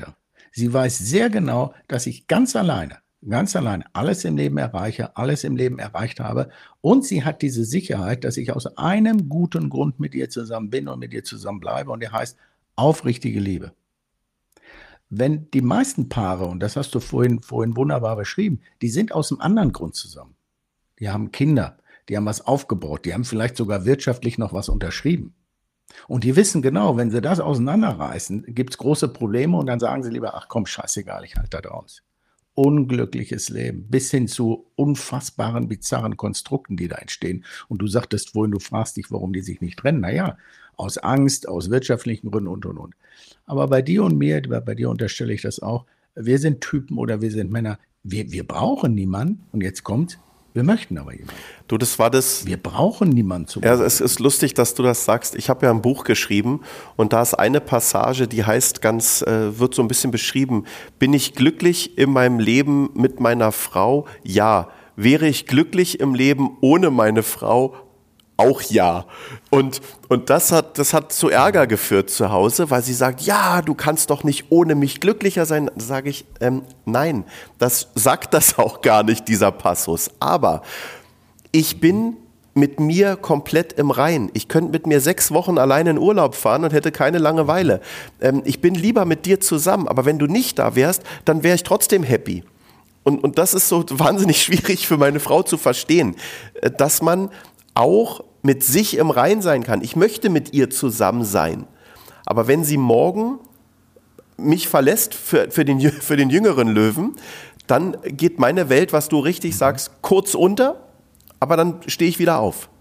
Sie weiß sehr genau, dass ich ganz alleine, ganz alleine alles im Leben erreiche, alles im Leben erreicht habe. Und sie hat diese Sicherheit, dass ich aus einem guten Grund mit ihr zusammen bin und mit ihr zusammen bleibe. Und der heißt aufrichtige Liebe. Wenn die meisten Paare, und das hast du vorhin, vorhin wunderbar beschrieben, die sind aus einem anderen Grund zusammen. Die haben Kinder, die haben was aufgebaut, die haben vielleicht sogar wirtschaftlich noch was unterschrieben. Und die wissen genau, wenn sie das auseinanderreißen, gibt es große Probleme und dann sagen sie lieber, ach komm, scheißegal, ich halte da draus. Unglückliches Leben, bis hin zu unfassbaren, bizarren Konstrukten, die da entstehen. Und du sagtest vorhin, du fragst dich, warum die sich nicht trennen. Naja, aus Angst, aus wirtschaftlichen Gründen und, und, und. Aber bei dir und mir, bei dir unterstelle ich das auch, wir sind Typen oder wir sind Männer, wir, wir brauchen niemanden. Und jetzt kommt, wir möchten aber jemanden. Du, das war das. Wir brauchen niemanden zu Ja, es ist lustig, dass du das sagst. Ich habe ja ein Buch geschrieben und da ist eine Passage, die heißt ganz, äh, wird so ein bisschen beschrieben. Bin ich glücklich in meinem Leben mit meiner Frau? Ja. Wäre ich glücklich im Leben ohne meine Frau? Auch ja. Und, und das hat, das hat zu Ärger geführt zu Hause, weil sie sagt, ja, du kannst doch nicht ohne mich glücklicher sein. Da sage ich, ähm, nein, das sagt das auch gar nicht, dieser Passus. Aber ich bin mit mir komplett im Rein. Ich könnte mit mir sechs Wochen alleine in Urlaub fahren und hätte keine Langeweile. Ähm, ich bin lieber mit dir zusammen, aber wenn du nicht da wärst, dann wäre ich trotzdem happy. Und, und das ist so wahnsinnig schwierig für meine Frau zu verstehen, dass man auch mit sich im Rein sein kann. Ich möchte mit ihr zusammen sein. Aber wenn sie morgen mich verlässt für, für, den, für den jüngeren Löwen, dann geht meine Welt, was du richtig sagst, kurz unter, aber dann stehe ich wieder auf.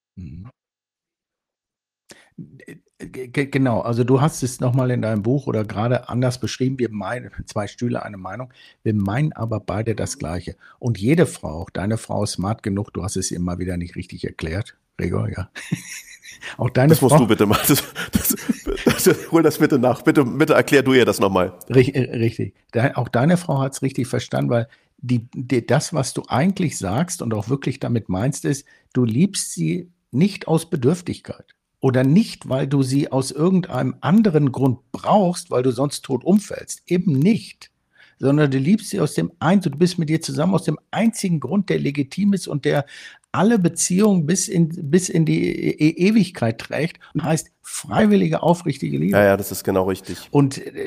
Genau, also du hast es nochmal in deinem Buch oder gerade anders beschrieben, wir meinen, zwei Stühle, eine Meinung, wir meinen aber beide das Gleiche. Und jede Frau, auch deine Frau ist smart genug, du hast es immer wieder nicht richtig erklärt, Gregor, ja. Auch deine das Frau, musst du bitte mal, das, das, das, hol das bitte nach, bitte, bitte erklär du ihr das nochmal. Richtig, auch deine Frau hat es richtig verstanden, weil die, die, das, was du eigentlich sagst und auch wirklich damit meinst, ist, du liebst sie nicht aus Bedürftigkeit. Oder nicht, weil du sie aus irgendeinem anderen Grund brauchst, weil du sonst tot umfällst. Eben nicht. Sondern du liebst sie aus dem einen, du bist mit ihr zusammen aus dem einzigen Grund, der legitim ist und der alle Beziehungen bis in, bis in die e- Ewigkeit trägt und heißt freiwillige, aufrichtige Liebe. Ja, ja, das ist genau richtig. Und äh,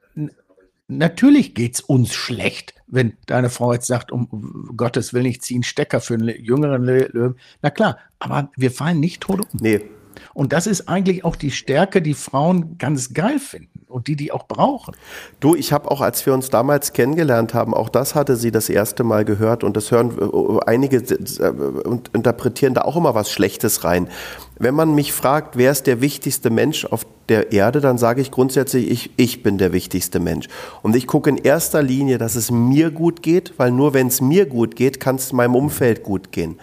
natürlich geht's uns schlecht, wenn deine Frau jetzt sagt, um Gottes Willen, ich ziehe einen Stecker für einen jüngeren Löwen. Na klar, aber wir fallen nicht tot um. Nee. Und das ist eigentlich auch die Stärke, die Frauen ganz geil finden und die die auch brauchen. Du, ich habe auch, als wir uns damals kennengelernt haben, auch das hatte sie das erste Mal gehört und das hören einige und interpretieren da auch immer was Schlechtes rein. Wenn man mich fragt, wer ist der wichtigste Mensch auf der Erde, dann sage ich grundsätzlich, ich, ich bin der wichtigste Mensch. Und ich gucke in erster Linie, dass es mir gut geht, weil nur wenn es mir gut geht, kann es meinem Umfeld gut gehen.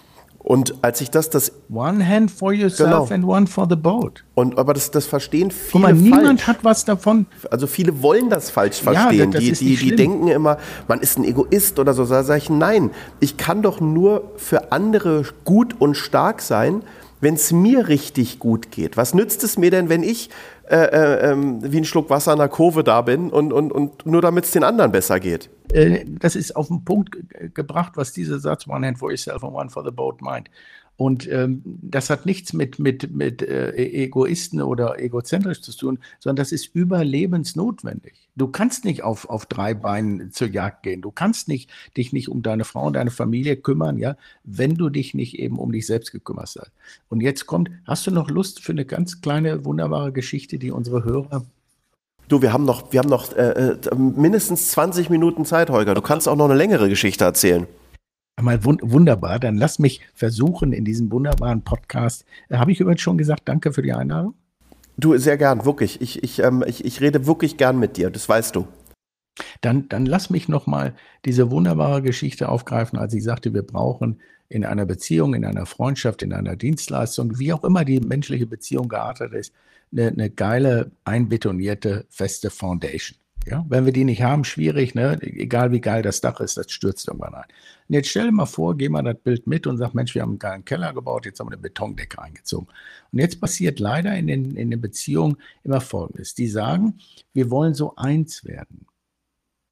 Und als ich das, das One hand for yourself, genau, and one for the boat. Und aber das, das verstehen viele Guck mal, falsch. Niemand hat was davon. Also viele wollen das falsch verstehen. Ja, das, das die, die, die denken immer, man ist ein Egoist oder so. Da sage ich, nein, ich kann doch nur für andere gut und stark sein, wenn es mir richtig gut geht. Was nützt es mir denn, wenn ich äh, äh, wie ein Schluck Wasser in der Kurve da bin und, und, und nur damit es den anderen besser geht? Das ist auf den Punkt ge- gebracht, was dieser Satz One hand for yourself and one for the boat meint. Und ähm, das hat nichts mit, mit, mit äh, Egoisten oder egozentrisch zu tun, sondern das ist überlebensnotwendig. Du kannst nicht auf, auf drei Beinen zur Jagd gehen. Du kannst nicht, dich nicht um deine Frau und deine Familie kümmern, ja, wenn du dich nicht eben um dich selbst gekümmert hast. Und jetzt kommt, hast du noch Lust für eine ganz kleine, wunderbare Geschichte, die unsere Hörer... Du, wir haben noch, wir haben noch äh, mindestens zwanzig Minuten Zeit, Holger. Du kannst auch noch eine längere Geschichte erzählen. Mal wund- wunderbar, dann lass mich versuchen in diesem wunderbaren Podcast. Äh, Habe ich übrigens schon gesagt, danke für die Einladung? Du, sehr gern, wirklich. Ich, ich, ähm, ich, ich rede wirklich gern mit dir, das weißt du. Dann, dann lass mich nochmal diese wunderbare Geschichte aufgreifen, als ich sagte, wir brauchen in einer Beziehung, in einer Freundschaft, in einer Dienstleistung, wie auch immer die menschliche Beziehung geartet ist, eine, eine geile, einbetonierte, feste Foundation. Ja? Wenn wir die nicht haben, schwierig, ne? Egal wie geil das Dach ist, das stürzt irgendwann ein. Und jetzt stell dir mal vor, geh mal das Bild mit und sag, Mensch, wir haben einen geilen Keller gebaut, jetzt haben wir eine Betondecke eingezogen. Und jetzt passiert leider in den, in den Beziehungen immer Folgendes. Die sagen, wir wollen so eins werden.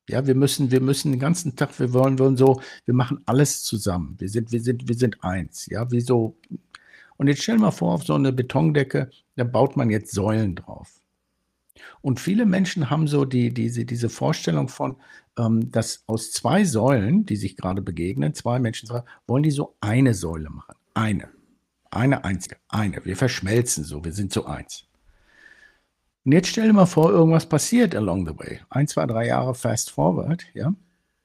Ja, wir müssen, wir müssen den ganzen Tag, wir wollen, wollen so, wir machen alles zusammen. Wir sind, wir sind, wir sind eins. Ja, wie so. Und jetzt stell mal vor, auf so eine Betondecke, da baut man jetzt Säulen drauf. Und viele Menschen haben so die, diese, diese Vorstellung von, ähm, dass aus zwei Säulen, die sich gerade begegnen, zwei Menschen, wollen die so eine Säule machen. Eine. Eine einzige. Eine. Wir verschmelzen so. Wir sind so eins. Und jetzt stell dir mal vor, irgendwas passiert along the way. Ein, zwei, drei Jahre fast forward, ja.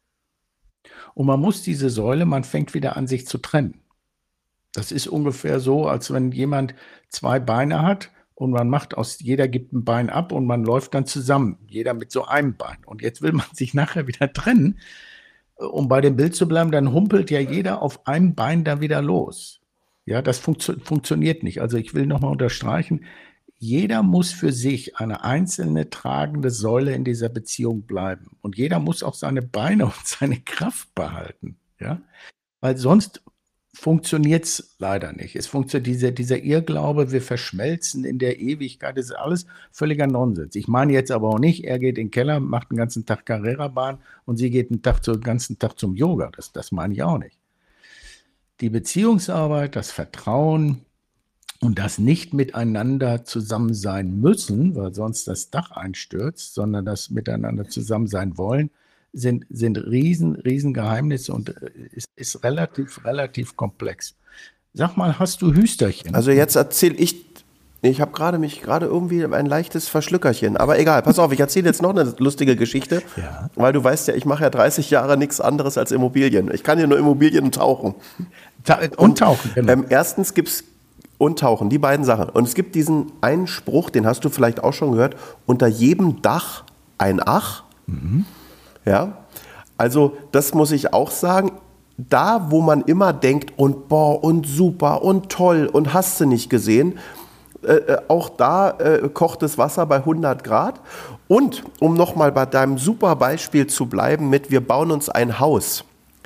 Und man muss diese Säule, man fängt wieder an, sich zu trennen. Das ist ungefähr so, als wenn jemand zwei Beine hat und man macht aus, jeder gibt ein Bein ab und man läuft dann zusammen. Jeder mit so einem Bein. Und jetzt will man sich nachher wieder trennen. Um bei dem Bild zu bleiben, dann humpelt ja jeder auf einem Bein da wieder los. Ja, das funktio- funktioniert nicht. Also ich will nochmal unterstreichen, jeder muss für sich eine einzelne tragende Säule in dieser Beziehung bleiben. Und jeder muss auch seine Beine und seine Kraft behalten. Ja? Weil sonst funktioniert es leider nicht. Es funktioniert dieser, dieser Irrglaube, wir verschmelzen in der Ewigkeit, das ist alles völliger Nonsens. Ich meine jetzt aber auch nicht, er geht in den Keller, macht den ganzen Tag Carrera-Bahn und sie geht den, Tag, den ganzen Tag zum Yoga. Das, das meine ich auch nicht. Die Beziehungsarbeit, das Vertrauen, und das nicht miteinander zusammen sein müssen, weil sonst das Dach einstürzt, sondern das miteinander zusammen sein wollen, sind, sind riesen, riesen Geheimnisse und ist, ist relativ, relativ komplex. Sag mal, hast du Hüsterchen? Also jetzt erzähle ich, ich habe gerade mich gerade irgendwie ein leichtes Verschlückerchen, aber egal, pass auf, ich erzähle jetzt noch eine lustige Geschichte, Ja. weil du weißt ja, ich mache ja dreißig Jahre nichts anderes als Immobilien. Ich kann ja nur Immobilien und tauchen. Ta- Und tauchen, genau. Ähm, erstens gibt es und Tauchen, die beiden Sachen. Und es gibt diesen einen Spruch, den hast du vielleicht auch schon gehört, unter jedem Dach ein Ach. Mhm. Ja, also das muss ich auch sagen, da wo man immer denkt und boah und super und toll und hast du nicht gesehen, äh, auch da äh, kocht das Wasser bei hundert Grad. Und um nochmal bei deinem super Beispiel zu bleiben mit wir bauen uns ein Haus.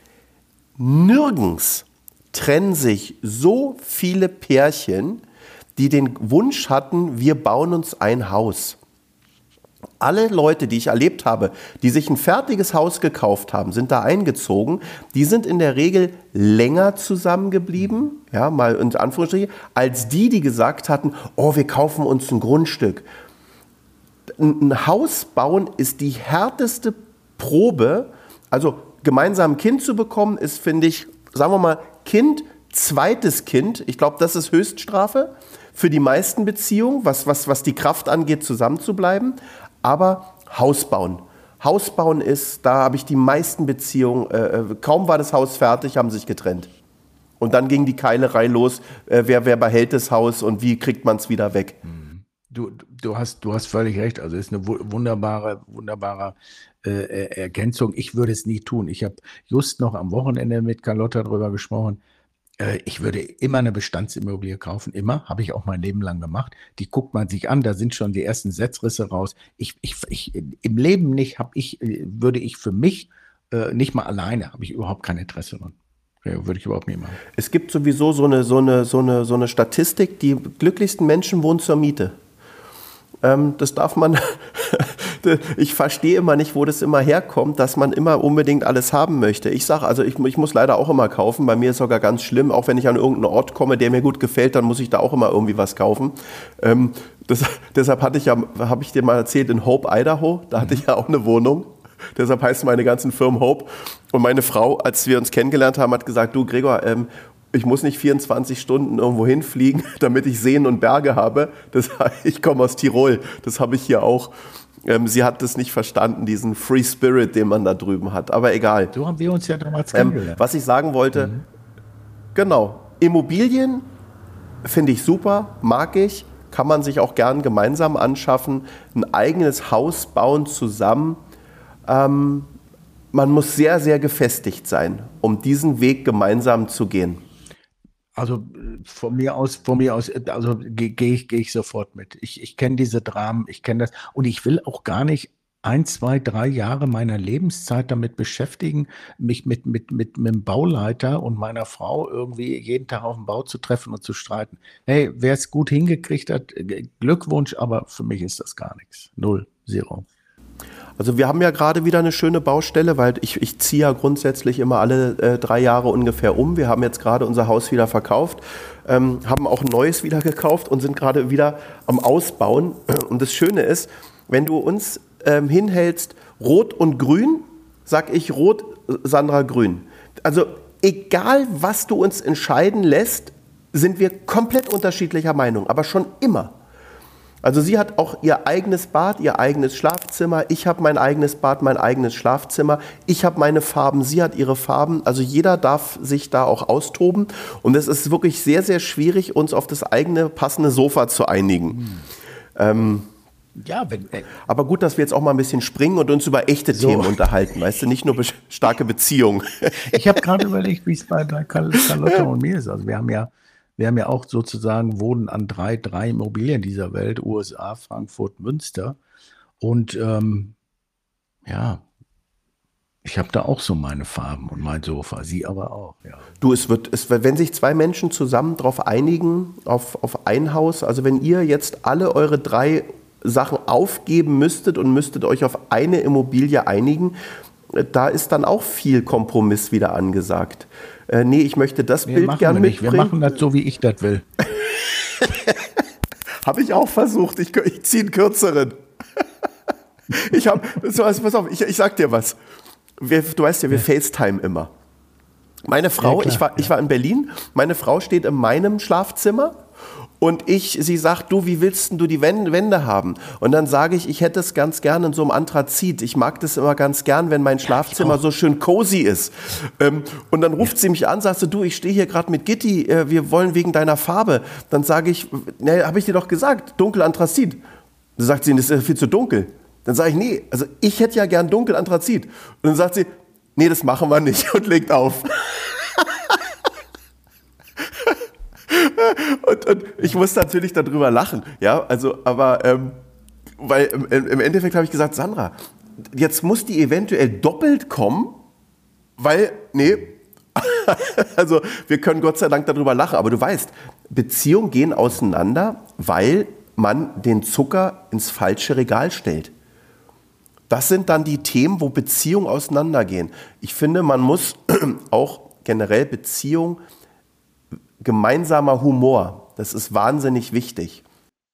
Nirgends trennen sich so viele Pärchen, die den Wunsch hatten, wir bauen uns ein Haus. Alle Leute, die ich erlebt habe, die sich ein fertiges Haus gekauft haben, sind da eingezogen, die sind in der Regel länger zusammengeblieben, ja, mal in Anführungsstrichen, als die, die gesagt hatten, oh, wir kaufen uns ein Grundstück. Ein Haus bauen ist die härteste Probe, also gemeinsam ein Kind zu bekommen, ist, finde ich, sagen wir mal, Kind, zweites Kind, ich glaube, das ist Höchststrafe für die meisten Beziehungen, was, was, was die Kraft angeht, zusammen zu bleiben. Aber Haus bauen. Haus bauen ist, da habe ich die meisten Beziehungen, äh, kaum war das Haus fertig, haben sich getrennt. Und dann ging die Keilerei los, äh, wer, wer behält das Haus und wie kriegt man es wieder weg. Du, du, hast, du hast völlig recht. Also es ist eine wu- wunderbare, wunderbare äh, Ergänzung. Ich würde es nie tun. Ich habe just noch am Wochenende mit Carlotta drüber gesprochen. Äh, ich würde immer eine Bestandsimmobilie kaufen. Immer. Habe ich auch mein Leben lang gemacht. Die guckt man sich an. Da sind schon die ersten Setzrisse raus. Ich, ich, ich, im Leben nicht habe ich, äh, würde ich für mich, äh, nicht mal alleine, habe ich überhaupt kein Interesse dran. Ja, würde ich überhaupt nicht machen. Es gibt sowieso so eine, so eine, so eine, so eine Statistik, die glücklichsten Menschen wohnen zur Miete. Ähm, das darf man, ich verstehe immer nicht, wo das immer herkommt, dass man immer unbedingt alles haben möchte. Ich sage, also ich, ich muss leider auch immer kaufen, bei mir ist es sogar ganz schlimm, auch wenn ich an irgendeinen Ort komme, der mir gut gefällt, dann muss ich da auch immer irgendwie was kaufen. Ähm, das, deshalb hatte ich ja, habe ich dir mal erzählt, in Hope, Idaho, da hatte ich ja auch eine Wohnung. Deshalb heißen meine ganzen Firmen Hope. Und meine Frau, als wir uns kennengelernt haben, hat gesagt, du Gregor, ähm, ich muss nicht vierundzwanzig Stunden irgendwo hinfliegen, damit ich Seen und Berge habe. Das, ich komme aus Tirol, das habe ich hier auch. Ähm, sie hat das nicht verstanden, diesen Free Spirit, den man da drüben hat. Aber egal. So haben wir uns ja damals Ähm, kennengelernt. was ich sagen wollte, mhm. genau, Immobilien finde ich super, mag ich, kann man sich auch gern gemeinsam anschaffen, ein eigenes Haus bauen zusammen. Ähm, man muss sehr, sehr gefestigt sein, um diesen Weg gemeinsam zu gehen. Also von mir aus, von mir aus, also gehe geh ich, geh ich sofort mit. Ich, ich kenne diese Dramen, ich kenne das und ich will auch gar nicht ein, zwei, drei Jahre meiner Lebenszeit damit beschäftigen, mich mit, mit, mit, mit dem Bauleiter und meiner Frau irgendwie jeden Tag auf dem Bau zu treffen und zu streiten. Hey, wer es gut hingekriegt hat, Glückwunsch, aber für mich ist das gar nichts. Null, zero. Also wir haben ja gerade wieder eine schöne Baustelle, weil ich, ich ziehe ja grundsätzlich immer alle äh, drei Jahre ungefähr um. Wir haben jetzt gerade unser Haus wieder verkauft, ähm, haben auch ein neues wieder gekauft und sind gerade wieder am Ausbauen. Und das Schöne ist, wenn du uns ähm, hinhältst, rot und grün, sag ich rot, Sandra grün. Also egal, was du uns entscheiden lässt, sind wir komplett unterschiedlicher Meinung, aber schon immer. Also sie hat auch ihr eigenes Bad, ihr eigenes Schlafzimmer. Ich habe mein eigenes Bad, mein eigenes Schlafzimmer. Ich habe meine Farben, sie hat ihre Farben. Also jeder darf sich da auch austoben. Und es ist wirklich sehr, sehr schwierig, uns auf das eigene passende Sofa zu einigen. Hm. Ähm, ja, wenn, äh, aber gut, dass wir jetzt auch mal ein bisschen springen und uns über echte so. Themen unterhalten. Weißt du, nicht nur be- starke Beziehungen. Ich habe gerade überlegt, wie es bei, bei Carlotta und mir ist. Also wir haben ja Wir haben ja auch sozusagen wohnen an drei, drei Immobilien dieser Welt, U S A, Frankfurt, Münster. Und ähm, ja, ich habe da auch so meine Farben und mein Sofa, sie aber auch. Ja. Du, es wird, es, wenn sich zwei Menschen zusammen darauf einigen, auf, auf ein Haus, also wenn ihr jetzt alle eure drei Sachen aufgeben müsstet und müsstet euch auf eine Immobilie einigen, da ist dann auch viel Kompromiss wieder angesagt. Äh, nee, ich möchte das wir Bild gerne mitbringen. Wir machen das so, wie ich das will. Habe ich auch versucht. Ich, ich ziehe einen kürzeren. ich habe, so, also pass auf, ich, ich sag dir was. Wir, du weißt ja, wir ja. FaceTime immer. Meine Frau, ja, klar, ich, war, ja. ich war in Berlin, meine Frau steht in meinem Schlafzimmer. Und ich, sie sagt, du, wie willst denn du die Wände haben? Und dann sage ich, ich hätte es ganz gern in so einem Anthrazit. Ich mag das immer ganz gern, wenn mein Schlafzimmer ja, so schön cozy ist. Ähm, und dann ruft ja. sie mich an, sagst du, du, ich stehe hier gerade mit Gitti, äh, wir wollen wegen deiner Farbe. Dann sage ich, ne, habe ich dir doch gesagt, dunkel Anthrazit. Dann sagt sie, das ist ja viel zu dunkel. Dann sage ich, nee, also ich hätte ja gern dunkel Anthrazit. Und dann sagt sie, nee, das machen wir nicht und legt auf. Und, und ich muss natürlich darüber lachen, ja, also, aber, ähm, weil im, im Endeffekt habe ich gesagt, Sandra, jetzt muss die eventuell doppelt kommen, weil, nee, also wir können Gott sei Dank darüber lachen, aber du weißt, Beziehungen gehen auseinander, weil man den Zucker ins falsche Regal stellt. Das sind dann die Themen, wo Beziehungen auseinandergehen. Ich finde, man muss auch generell Beziehungen gemeinsamer Humor, das ist wahnsinnig wichtig.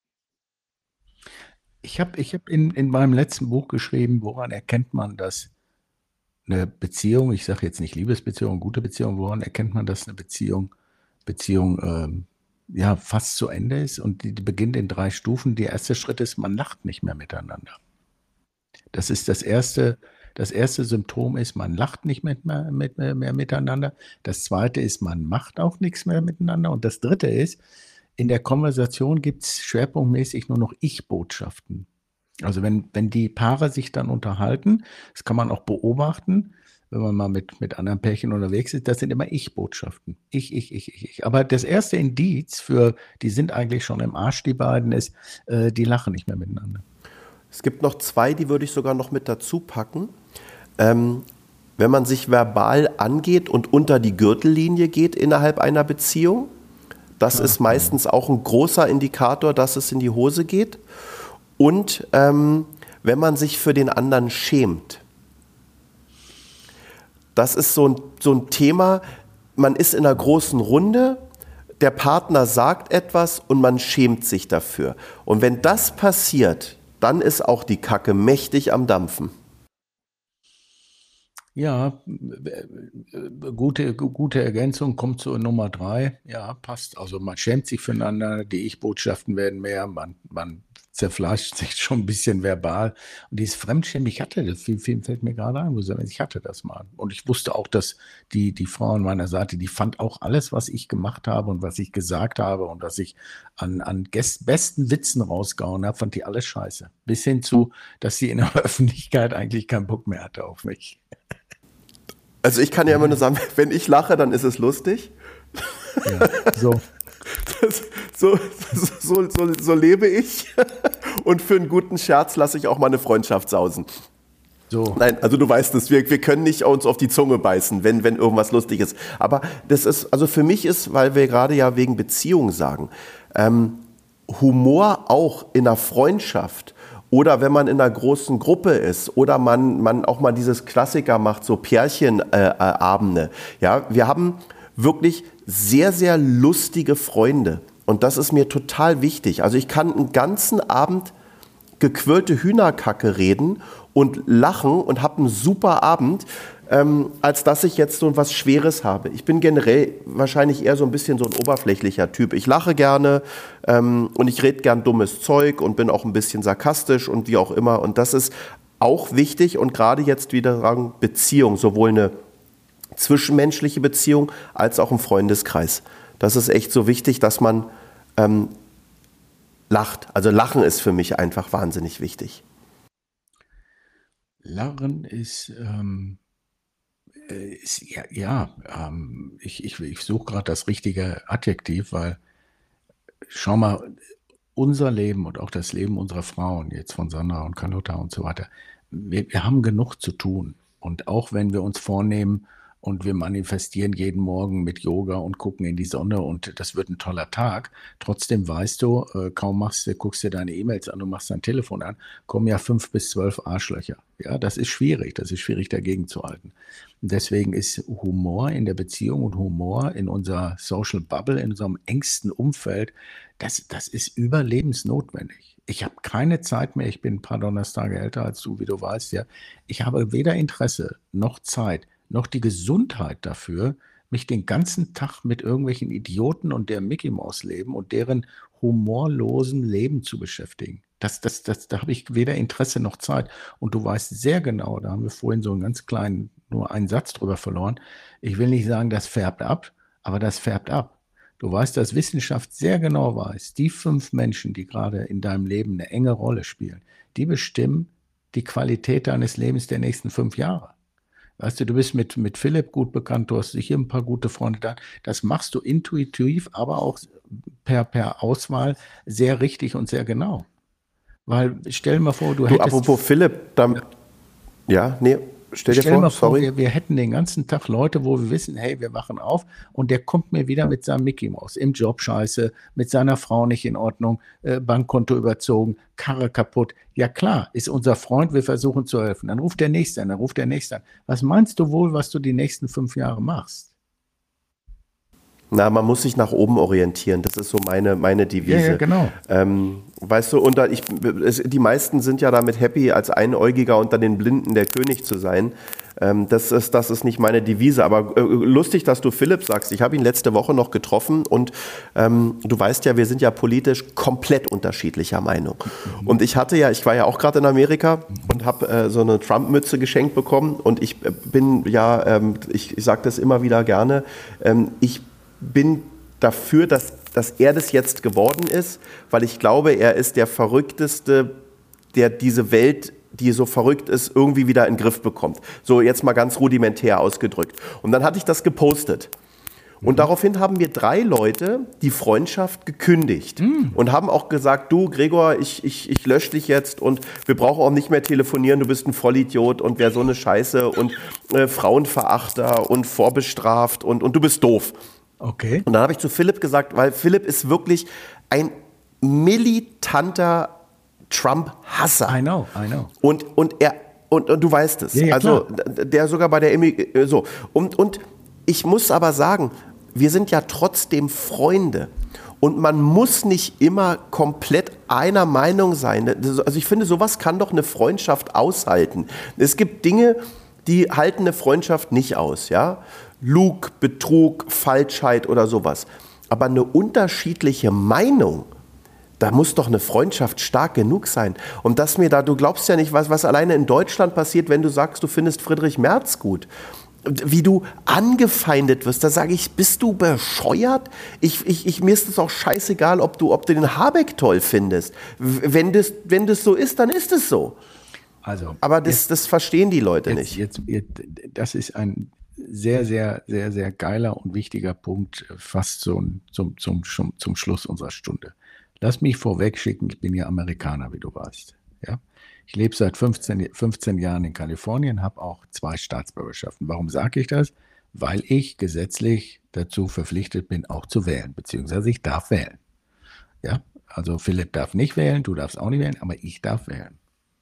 Ich habe ich hab in, in meinem letzten Buch geschrieben, woran erkennt man, dass eine Beziehung, ich sage jetzt nicht Liebesbeziehung, gute Beziehung, woran erkennt man, dass eine Beziehung, Beziehung ähm, ja, fast zu Ende ist und die, die beginnt in drei Stufen. Der erste Schritt ist, man lacht nicht mehr miteinander. Das ist das erste Das erste Symptom ist, man lacht nicht mehr, mehr, mehr, mehr miteinander. Das zweite ist, man macht auch nichts mehr miteinander. Und das dritte ist, in der Konversation gibt es schwerpunktmäßig nur noch Ich-Botschaften. Also wenn, wenn die Paare sich dann unterhalten, das kann man auch beobachten, wenn man mal mit, mit anderen Pärchen unterwegs ist, das sind immer Ich-Botschaften. Ich, ich, ich, ich, ich. Aber das erste Indiz für, die sind eigentlich schon im Arsch, die beiden, ist, äh, die lachen nicht mehr miteinander. Es gibt noch zwei, die würde ich sogar noch mit dazu packen. Ähm, wenn man sich verbal angeht und unter die Gürtellinie geht innerhalb einer Beziehung, das ja. ist meistens auch ein großer Indikator, dass es in die Hose geht. Und ähm, wenn man sich für den anderen schämt. Das ist so ein, so ein Thema, man ist in einer großen Runde, der Partner sagt etwas und man schämt sich dafür. Und wenn das passiert, dann ist auch die Kacke mächtig am Dampfen. Ja, gute, gute Ergänzung, kommt zur Nummer drei. Ja, passt. Also man schämt sich füreinander, die Ich-Botschaften werden mehr, man, man zerfleischt sich schon ein bisschen verbal. Und dieses Fremdschämen, ich hatte das, viel, viel fällt mir gerade ein, ich hatte das mal. Und ich wusste auch, dass die, die Frau an meiner Seite, die fand auch alles, was ich gemacht habe und was ich gesagt habe und was ich an, an Gäst, besten Witzen rausgehauen habe, fand die alles scheiße. Bis hin zu, dass sie in der Öffentlichkeit eigentlich keinen Bock mehr hatte auf mich. Also ich kann ja immer nur sagen, wenn ich lache, dann ist es lustig. Ja, so. Das, so, so, so, so lebe ich. Und für einen guten Scherz lasse ich auch mal eine Freundschaft sausen. So. Nein, also du weißt es, wir, wir können nicht uns auf die Zunge beißen, wenn, wenn irgendwas lustig ist. Aber das ist, also für mich ist, weil wir gerade ja wegen Beziehung sagen, ähm, Humor auch in einer Freundschaft Oder wenn man in einer großen Gruppe ist oder man, man auch mal dieses Klassiker macht, so Pärchenabende. Äh, ja, wir haben wirklich sehr, sehr lustige Freunde. Und das ist mir total wichtig. Also ich kann einen ganzen Abend gequirlte Hühnerkacke reden und lachen und habe einen super Abend, ähm, als dass ich jetzt so was Schweres habe. Ich bin generell wahrscheinlich eher so ein bisschen so ein oberflächlicher Typ. Ich lache gerne ähm, und ich rede gern dummes Zeug und bin auch ein bisschen sarkastisch und wie auch immer. Und das ist auch wichtig und gerade jetzt wieder sagen, Beziehung, sowohl eine zwischenmenschliche Beziehung als auch im Freundeskreis. Das ist echt so wichtig, dass man ähm, lacht. Also Lachen ist für mich einfach wahnsinnig wichtig. Lachen ist, ähm, äh, ist ja, ja ähm, ich, ich, ich suche gerade das richtige Adjektiv, weil schau mal, unser Leben und auch das Leben unserer Frauen, jetzt von Sandra und Carlotta und so weiter, wir, wir haben genug zu tun. Und auch wenn wir uns vornehmen, und wir manifestieren jeden Morgen mit Yoga und gucken in die Sonne und das wird ein toller Tag. Trotzdem weißt du, äh, kaum machst du, guckst dir deine E-Mails an und machst dein Telefon an, kommen ja fünf bis zwölf Arschlöcher. Ja, das ist schwierig, das ist schwierig dagegen zu halten. Und deswegen ist Humor in der Beziehung und Humor in unserer Social Bubble, in unserem engsten Umfeld, das, das ist überlebensnotwendig. Ich habe keine Zeit mehr, ich bin ein paar Donnerstage älter als du, wie du weißt, ja. Ich habe weder Interesse noch Zeit, noch die Gesundheit dafür, mich den ganzen Tag mit irgendwelchen Idioten und der Mickey Maus leben und deren humorlosen Leben zu beschäftigen. Das, das, das, da habe ich weder Interesse noch Zeit. Und du weißt sehr genau, da haben wir vorhin so einen ganz kleinen, nur einen Satz drüber verloren. Ich will nicht sagen, das färbt ab, aber das färbt ab. Du weißt, dass Wissenschaft sehr genau weiß, die fünf Menschen, die gerade in deinem Leben eine enge Rolle spielen, die bestimmen die Qualität deines Lebens der nächsten fünf Jahre. Weißt du, du bist mit, mit Philipp gut bekannt, du hast sicher ein paar gute Freunde da. Das machst du intuitiv, aber auch per, per Auswahl sehr richtig und sehr genau. Weil, stell dir mal vor, du, du hättest... Apropos Philipp, dann, ja. ja, nee, stell dir Stell vor, mal vor, sorry. wir, wir hätten den ganzen Tag Leute, wo wir wissen, hey, wir wachen auf und der kommt mir wieder mit seinem Mickey Maus, im Job scheiße, mit seiner Frau nicht in Ordnung, äh, Bankkonto überzogen, Karre kaputt. Ja klar, ist unser Freund, wir versuchen zu helfen. Dann ruft der Nächste an, dann ruft der Nächste an. Was meinst du wohl, was du die nächsten fünf Jahre machst? Na, man muss sich nach oben orientieren. Das ist so meine, meine Devise. Ja, ja, genau. Ähm, weißt du, und da ich, es, die meisten sind ja damit happy, als Einäugiger unter den Blinden der König zu sein. Ähm, das ist, das ist nicht meine Devise. Aber äh, lustig, dass du Philipp sagst. Ich habe ihn letzte Woche noch getroffen und ähm, du weißt ja, wir sind ja politisch komplett unterschiedlicher Meinung. Mhm. Und ich hatte ja, ich war ja auch gerade in Amerika und habe äh, so eine Trump-Mütze geschenkt bekommen. Und ich äh, bin ja, ähm, ich, ich sage das immer wieder gerne, ähm, ich bin dafür, dass, dass er das jetzt geworden ist, weil ich glaube, er ist der Verrückteste, der diese Welt, die so verrückt ist, irgendwie wieder in den Griff bekommt. So jetzt mal ganz rudimentär ausgedrückt. Und dann hatte ich das gepostet. Und mhm. daraufhin haben wir drei Leute die Freundschaft gekündigt mhm. und haben auch gesagt, du Gregor, ich, ich, ich lösche dich jetzt und wir brauchen auch nicht mehr telefonieren, du bist ein Vollidiot und wer so eine Scheiße und äh, Frauenverachter und vorbestraft und, und du bist doof. Okay. Und dann habe ich zu Philipp gesagt, weil Philipp ist wirklich ein militanter Trump-Hasser. I know, I know. Und, und er, und, und du weißt es. Ja, ja, also, klar. der sogar bei der, Emi- so. Und, und ich muss aber sagen, wir sind ja trotzdem Freunde. Und man muss nicht immer komplett einer Meinung sein. Also ich finde, sowas kann doch eine Freundschaft aushalten. Es gibt Dinge, die halten eine Freundschaft nicht aus, ja. Lug, Betrug, Falschheit oder sowas. Aber eine unterschiedliche Meinung, da muss doch eine Freundschaft stark genug sein. Und dass mir da, du glaubst ja nicht, was, was alleine in Deutschland passiert, wenn du sagst, du findest Friedrich Merz gut. Wie du angefeindet wirst, da sage ich, bist du bescheuert? Ich, ich, ich, mir ist es auch scheißegal, ob du, ob du den Habeck toll findest. Wenn das, wenn das so ist, dann ist es so. Also, Aber das, jetzt, das verstehen die Leute jetzt, nicht. Jetzt, jetzt, das ist ein sehr, sehr, sehr, sehr geiler und wichtiger Punkt, fast zum, zum, zum, zum Schluss unserer Stunde. Lass mich vorweg schicken, ich bin ja Amerikaner, wie du weißt. Ja? Ich lebe seit fünfzehn, fünfzehn Jahren in Kalifornien, habe auch zwei Staatsbürgerschaften. Warum sage ich das? Weil ich gesetzlich dazu verpflichtet bin, auch zu wählen, beziehungsweise ich darf wählen. Ja? Also Philipp darf nicht wählen, du darfst auch nicht wählen, aber ich darf wählen.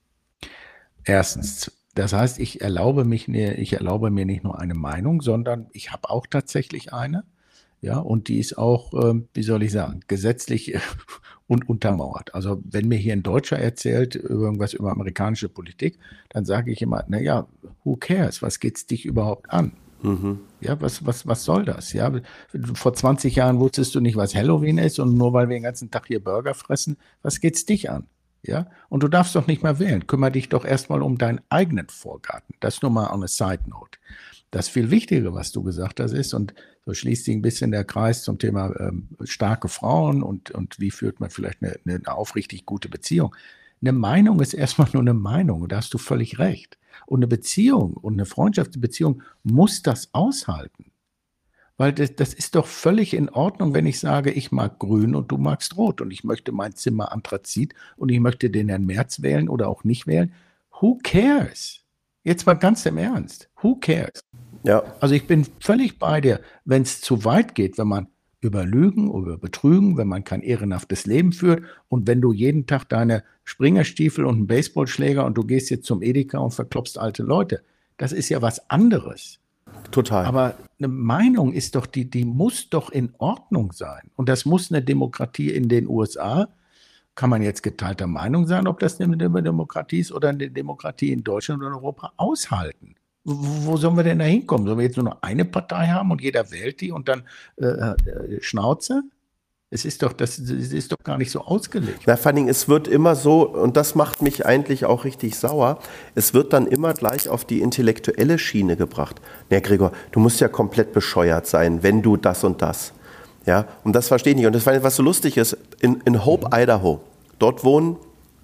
Erstens. Das heißt, ich erlaube mich, ich erlaube mir nicht nur eine Meinung, sondern ich habe auch tatsächlich eine. Ja, und die ist auch, ähm, wie soll ich sagen, gesetzlich und untermauert. Also wenn mir hier ein Deutscher erzählt irgendwas über amerikanische Politik, dann sage ich immer, naja, who cares? Was geht's dich überhaupt an? Mhm. Ja, was, was, was soll das? Ja, vor zwanzig Jahren wusstest du nicht, was Halloween ist, und nur weil wir den ganzen Tag hier Burger fressen, was geht's dich an? Ja, und du darfst doch nicht mehr wählen. Kümmere dich doch erstmal um deinen eigenen Vorgarten. Das nur mal on a side note. Das viel Wichtigere, was du gesagt hast, ist, und so schließt sich ein bisschen der Kreis zum Thema ähm, starke Frauen und, und wie führt man vielleicht eine, eine aufrichtig gute Beziehung. Eine Meinung ist erstmal nur eine Meinung, und da hast du völlig recht. Und eine Beziehung und eine Freundschaftsbeziehung muss das aushalten. Weil das, das ist doch völlig in Ordnung, wenn ich sage, ich mag grün und du magst rot und ich möchte mein Zimmer Anthrazit und ich möchte den Herrn Merz wählen oder auch nicht wählen. Who cares? Jetzt mal ganz im Ernst. Who cares? Ja. Also ich bin völlig bei dir, wenn es zu weit geht, wenn man über Lügen oder Betrügen, wenn man kein ehrenhaftes Leben führt und wenn du jeden Tag deine Springerstiefel und einen Baseballschläger und du gehst jetzt zum Edeka und verklopfst alte Leute. Das ist ja was anderes. Total. Aber eine Meinung ist doch, die, die muss doch in Ordnung sein. Und das muss eine Demokratie in den U S A, kann man jetzt geteilter Meinung sein, ob das eine Demokratie ist oder eine Demokratie in Deutschland oder Europa, aushalten. Wo, wo sollen wir denn da hinkommen? Sollen wir jetzt nur noch eine Partei haben und jeder wählt die und dann äh, äh, Schnauze? Es ist doch, das, das ist doch gar nicht so ausgelegt. Na, vor allem, es wird immer so, und das macht mich eigentlich auch richtig sauer, es wird dann immer gleich auf die intellektuelle Schiene gebracht. Ja, Gregor, du musst ja komplett bescheuert sein, wenn du das und das. Ja, und das verstehe ich nicht. Und das, was so lustig ist, in, in Hope, Idaho, dort wohnen,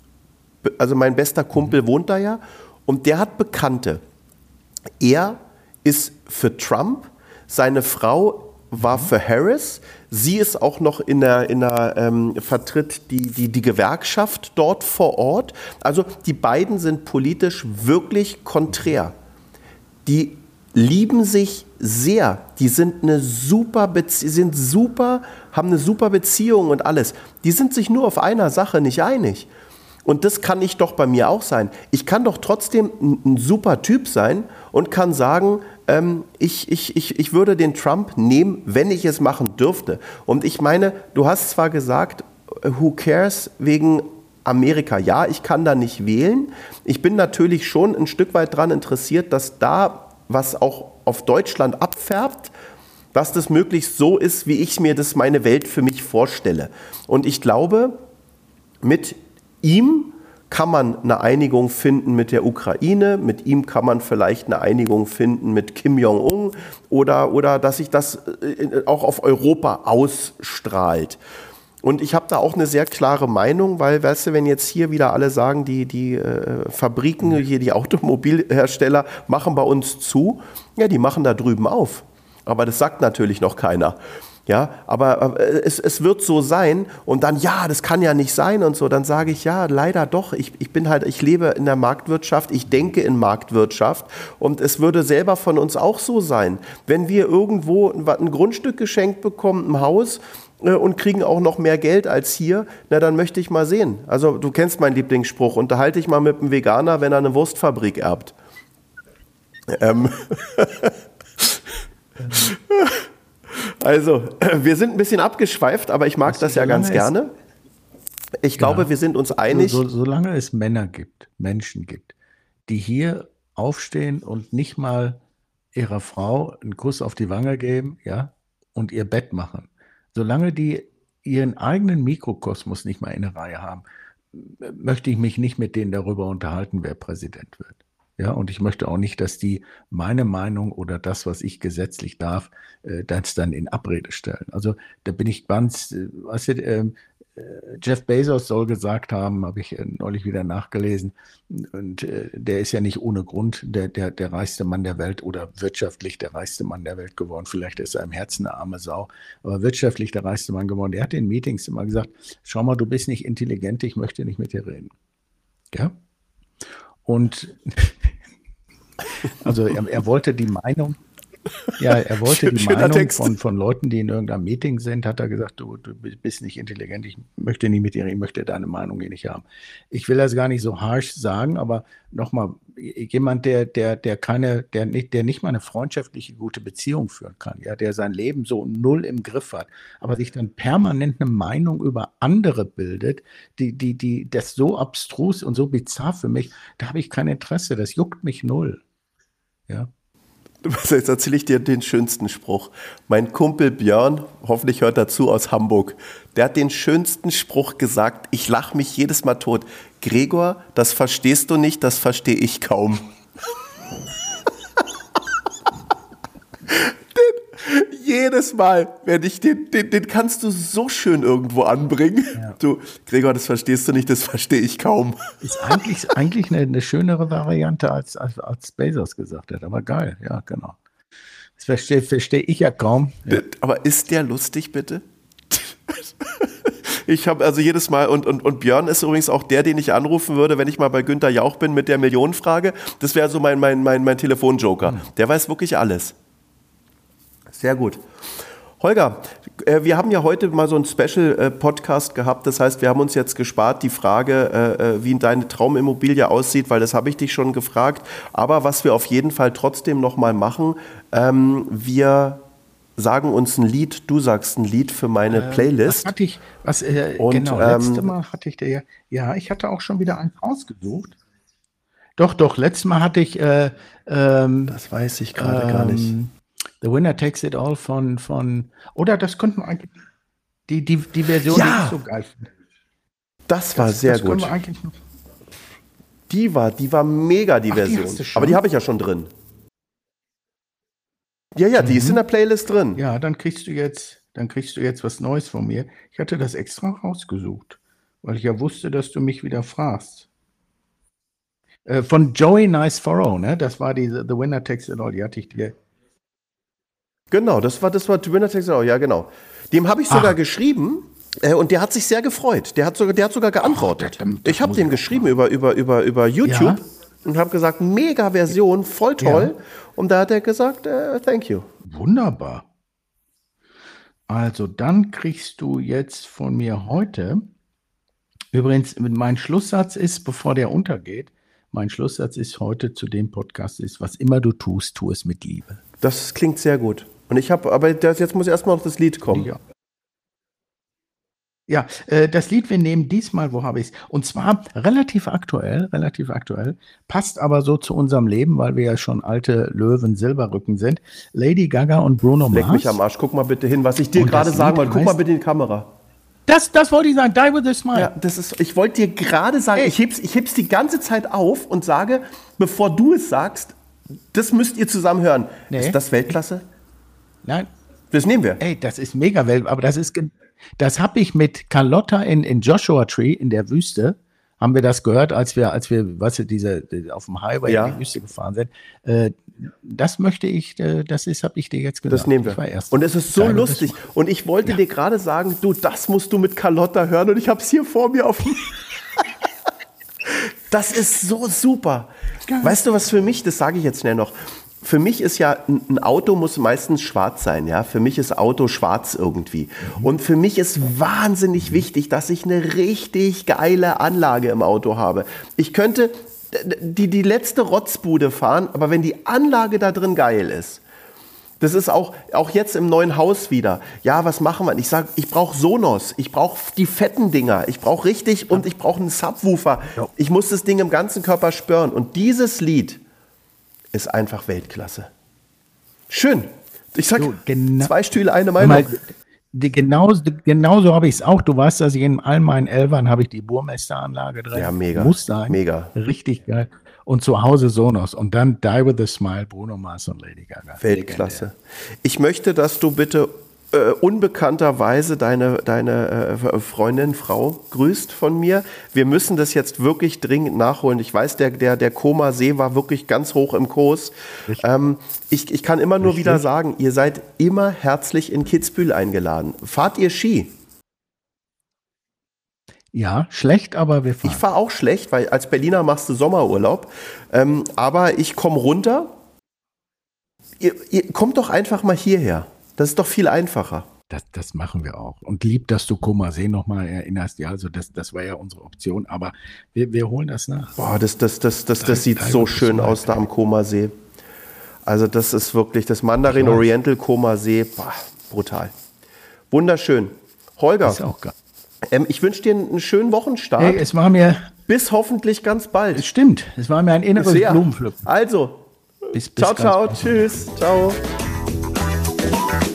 also mein bester Kumpel wohnt da ja, und der hat Bekannte. Er ist für Trump, seine Frau war für Harris. Sie ist auch noch in der, in der ähm, vertritt die, die, die Gewerkschaft dort vor Ort. Also die beiden sind politisch wirklich konträr. Die lieben sich sehr. Die sind eine super Bezie- sind super, haben eine super Beziehung und alles. Die sind sich nur auf einer Sache nicht einig. Und das kann ich doch bei mir auch sein. Ich kann doch trotzdem ein, ein super Typ sein und kann sagen, ähm, ich, ich, ich, ich würde den Trump nehmen, wenn ich es machen dürfte. Und ich meine, du hast zwar gesagt, who cares wegen Amerika. Ja, ich kann da nicht wählen. Ich bin natürlich schon ein Stück weit daran interessiert, dass da, was auch auf Deutschland abfärbt, dass das möglichst so ist, wie ich mir das meine Welt für mich vorstelle. Und ich glaube, mit ihm kann man eine Einigung finden mit der Ukraine, mit ihm kann man vielleicht eine Einigung finden mit Kim Jong-un oder, oder dass sich das auch auf Europa ausstrahlt. Und ich habe da auch eine sehr klare Meinung, weil, weißt du, wenn jetzt hier wieder alle sagen, die, die äh, Fabriken, hier die Automobilhersteller machen bei uns zu, ja, die machen da drüben auf. Aber das sagt natürlich noch keiner. Ja, aber äh, es, es wird so sein und dann, ja, das kann ja nicht sein und so, dann sage ich, ja, leider doch, ich, ich bin halt, ich lebe in der Marktwirtschaft, ich denke in Marktwirtschaft und es würde selber von uns auch so sein, wenn wir irgendwo ein, ein Grundstück geschenkt bekommen, ein Haus äh, und kriegen auch noch mehr Geld als hier, na, dann möchte ich mal sehen. Also du kennst meinen Lieblingsspruch, unterhalte dich mal mit einem Veganer, wenn er eine Wurstfabrik erbt. Ähm. Also, wir sind ein bisschen abgeschweift, aber ich mag das ja ganz gerne. Ich glaube, wir sind uns einig. So, so, solange es Männer gibt, Menschen gibt, die hier aufstehen und nicht mal ihrer Frau einen Kuss auf die Wange geben, ja, und ihr Bett machen, solange die ihren eigenen Mikrokosmos nicht mal in der Reihe haben, möchte ich mich nicht mit denen darüber unterhalten, wer Präsident wird. Ja, und ich möchte auch nicht, dass die meine Meinung oder das, was ich gesetzlich darf, äh, das dann in Abrede stellen. Also da bin ich ganz, äh, weißt du, äh, Jeff Bezos soll gesagt haben, habe ich äh, neulich wieder nachgelesen, und äh, der ist ja nicht ohne Grund der, der, der reichste Mann der Welt oder wirtschaftlich der reichste Mann der Welt geworden. Vielleicht ist er im Herzen eine arme Sau, aber wirtschaftlich der reichste Mann geworden. Der hat in Meetings immer gesagt, schau mal, du bist nicht intelligent, ich möchte nicht mit dir reden. Ja? Und also er, er wollte die Meinung, Ja, er wollte die Schöner Meinung Text. von, von Leuten, die in irgendeinem Meeting sind, hat er gesagt, du, du bist nicht intelligent, ich möchte nicht mit dir, ich möchte deine Meinung hier nicht haben. Ich will das gar nicht so harsh sagen, aber nochmal, jemand, der, der, der keine, der nicht, der nicht mal eine freundschaftliche, gute Beziehung führen kann, ja, der sein Leben so null im Griff hat, aber sich dann permanent eine Meinung über andere bildet, die, die, die, das so abstrus und so bizarr für mich, da habe ich kein Interesse, das juckt mich null. Ja. Jetzt erzähle ich dir den schönsten Spruch. Mein Kumpel Björn, hoffentlich hört er zu, aus Hamburg, der hat den schönsten Spruch gesagt. Ich lache mich jedes Mal tot. Gregor, das verstehst du nicht, das verstehe ich kaum. den, jedes Mal, wenn ich den, den, den kannst du so schön irgendwo anbringen. Ja. Du, Gregor, das verstehst du nicht, das verstehe ich kaum. Ist eigentlich, eigentlich eine, eine schönere Variante, als, als, als Bezos gesagt hat. Aber geil, ja, genau. Das verstehe versteh ich ja kaum. Ja. Aber ist der lustig, bitte? Ich habe also jedes Mal, und, und, und Björn ist übrigens auch der, den ich anrufen würde, wenn ich mal bei Günther Jauch bin mit der Millionenfrage. Das wäre so mein, mein, mein, mein Telefonjoker. Hm. Der weiß wirklich alles. Sehr gut. Holger, äh, wir haben ja heute mal so einen Special-Podcast äh, gehabt. Das heißt, wir haben uns jetzt gespart die Frage, äh, wie deine Traumimmobilie aussieht, weil das habe ich dich schon gefragt. Aber was wir auf jeden Fall trotzdem noch mal machen, ähm, wir sagen uns ein Lied, du sagst ein Lied für meine ähm, Playlist. Was hatte ich, was, äh, Und, genau, ähm, letztes Mal hatte ich dir, ja, ich hatte auch schon wieder eins ausgesucht. Doch, doch, letztes Mal hatte ich, äh, ähm, das weiß ich gerade ähm, gar nicht. The Winner Takes It All von, von oder das könnten wir eigentlich, die, die, die Version, ja, die ich so geil finde. Das war das, sehr das gut. Wir eigentlich noch die war, die war mega, die Ach, Version. Die Aber die habe ich ja schon drin. Ja, ja, die mhm. ist in der Playlist drin. Ja, dann kriegst du jetzt, dann kriegst du jetzt was Neues von mir. Ich hatte das extra rausgesucht, weil ich ja wusste, dass du mich wieder fragst. Äh, von Joey Niceforo, ne? Das war die The Winner Takes It All, die hatte ich dir. Genau, das war das war The Winner Takes It All, ja genau. Dem habe ich sogar Ach. geschrieben äh, und der hat sich sehr gefreut. Der hat sogar, der hat sogar geantwortet. Oh, das, das ich habe dem geschrieben über, über, über, über YouTube. Ja. Und habe gesagt, mega Version, voll toll. Ja. Und da hat er gesagt, uh, thank you. Wunderbar. Also dann kriegst du jetzt von mir heute, übrigens mein Schlusssatz ist, bevor der untergeht, mein Schlusssatz ist heute zu dem Podcast ist, was immer du tust, tu es mit Liebe. Das klingt sehr gut. Und ich habe, aber das, jetzt muss erstmal noch das Lied kommen. Ja. Ja, äh, das Lied, wir nehmen diesmal, wo habe ich es? Und zwar relativ aktuell, relativ aktuell, passt aber so zu unserem Leben, weil wir ja schon alte Löwen-Silberrücken sind. Lady Gaga und Bruno Mars. Leck mich am Arsch, guck mal bitte hin, was ich dir gerade sagen wollte. Guck mal bitte in die Kamera. Das, das wollte ich sagen, Die With A Smile. Ja, das ist, ich wollte dir gerade sagen, Ey. ich heb's, ich heb's die ganze Zeit auf und sage, bevor du es sagst, das müsst ihr zusammen hören. Nee. Ist das Weltklasse? Nein. Das nehmen wir. Ey, das ist mega Welt, aber das ist... Das habe ich mit Carlotta in, in Joshua Tree in der Wüste, haben wir das gehört, als wir, als wir, weißt du, diese, auf dem Highway ja. in die Wüste gefahren sind. Äh, das möchte ich, äh, das ist, habe ich dir jetzt gesagt. Das nehmen wir. Und es ist so Teil lustig. Und ich wollte ja. dir gerade sagen, du, das musst du mit Carlotta hören. Und ich habe es hier vor mir auf dem... Das ist so super. Geil. Weißt du, was für mich, das sage ich jetzt schnell noch, für mich ist ja, ein Auto muss meistens schwarz sein, ja. Für mich ist Auto schwarz irgendwie. Und für mich ist wahnsinnig wichtig, dass ich eine richtig geile Anlage im Auto habe. Ich könnte die, die letzte Rotzbude fahren, aber wenn die Anlage da drin geil ist, das ist auch, auch jetzt im neuen Haus wieder. Ja, was machen wir? Ich sage, ich brauche Sonos, ich brauche die fetten Dinger, ich brauche richtig und ich brauche einen Subwoofer. Ich muss das Ding im ganzen Körper spüren. Und dieses Lied ist einfach Weltklasse. Schön. Ich sag, so, genau, zwei Stühle, eine Meinung. Mal, die, genau, genauso habe ich es auch. Du weißt, dass ich in all meinen Elfern habe ich die Burmester-Anlage drin. Ja, mega. Muss sein. Mega. Richtig geil. Und zu Hause Sonos. Und dann Die With A Smile, Bruno Mars und Lady Gaga. Weltklasse. Legendär. Ich möchte, dass du bitte äh, unbekannterweise deine, deine äh, Freundin, Frau grüßt von mir. Wir müssen das jetzt wirklich dringend nachholen. Ich weiß, der, der, der Koma-See war wirklich ganz hoch im Kurs. Ähm, ich, ich kann immer nur Richtig. wieder sagen, ihr seid immer herzlich in Kitzbühel eingeladen. Fahrt ihr Ski? Ja, schlecht, aber wir fahren. Ich fahre auch schlecht, weil als Berliner machst du Sommerurlaub. Ähm, aber ich komme runter ihr, ihr kommt doch einfach mal hierher. Das ist doch viel einfacher. Das, das machen wir auch. Und lieb, dass du Koma See nochmal erinnerst. Ja, also das, das war ja unsere Option. Aber wir, wir holen das nach. Boah, das, das, das, das, das sieht so schön aus da am Koma See. Also das ist wirklich das Mandarin Oriental Koma See. Boah, brutal. Wunderschön. Holger, ist auch geil. Ähm, ich wünsche dir einen schönen Wochenstart. Hey, es war mir... Bis hoffentlich ganz bald. Es stimmt. Es war mir ein inneres Sehr. Blumenpflücken. Also, bis, bis ciao, ciao. Tschüss. Ciao.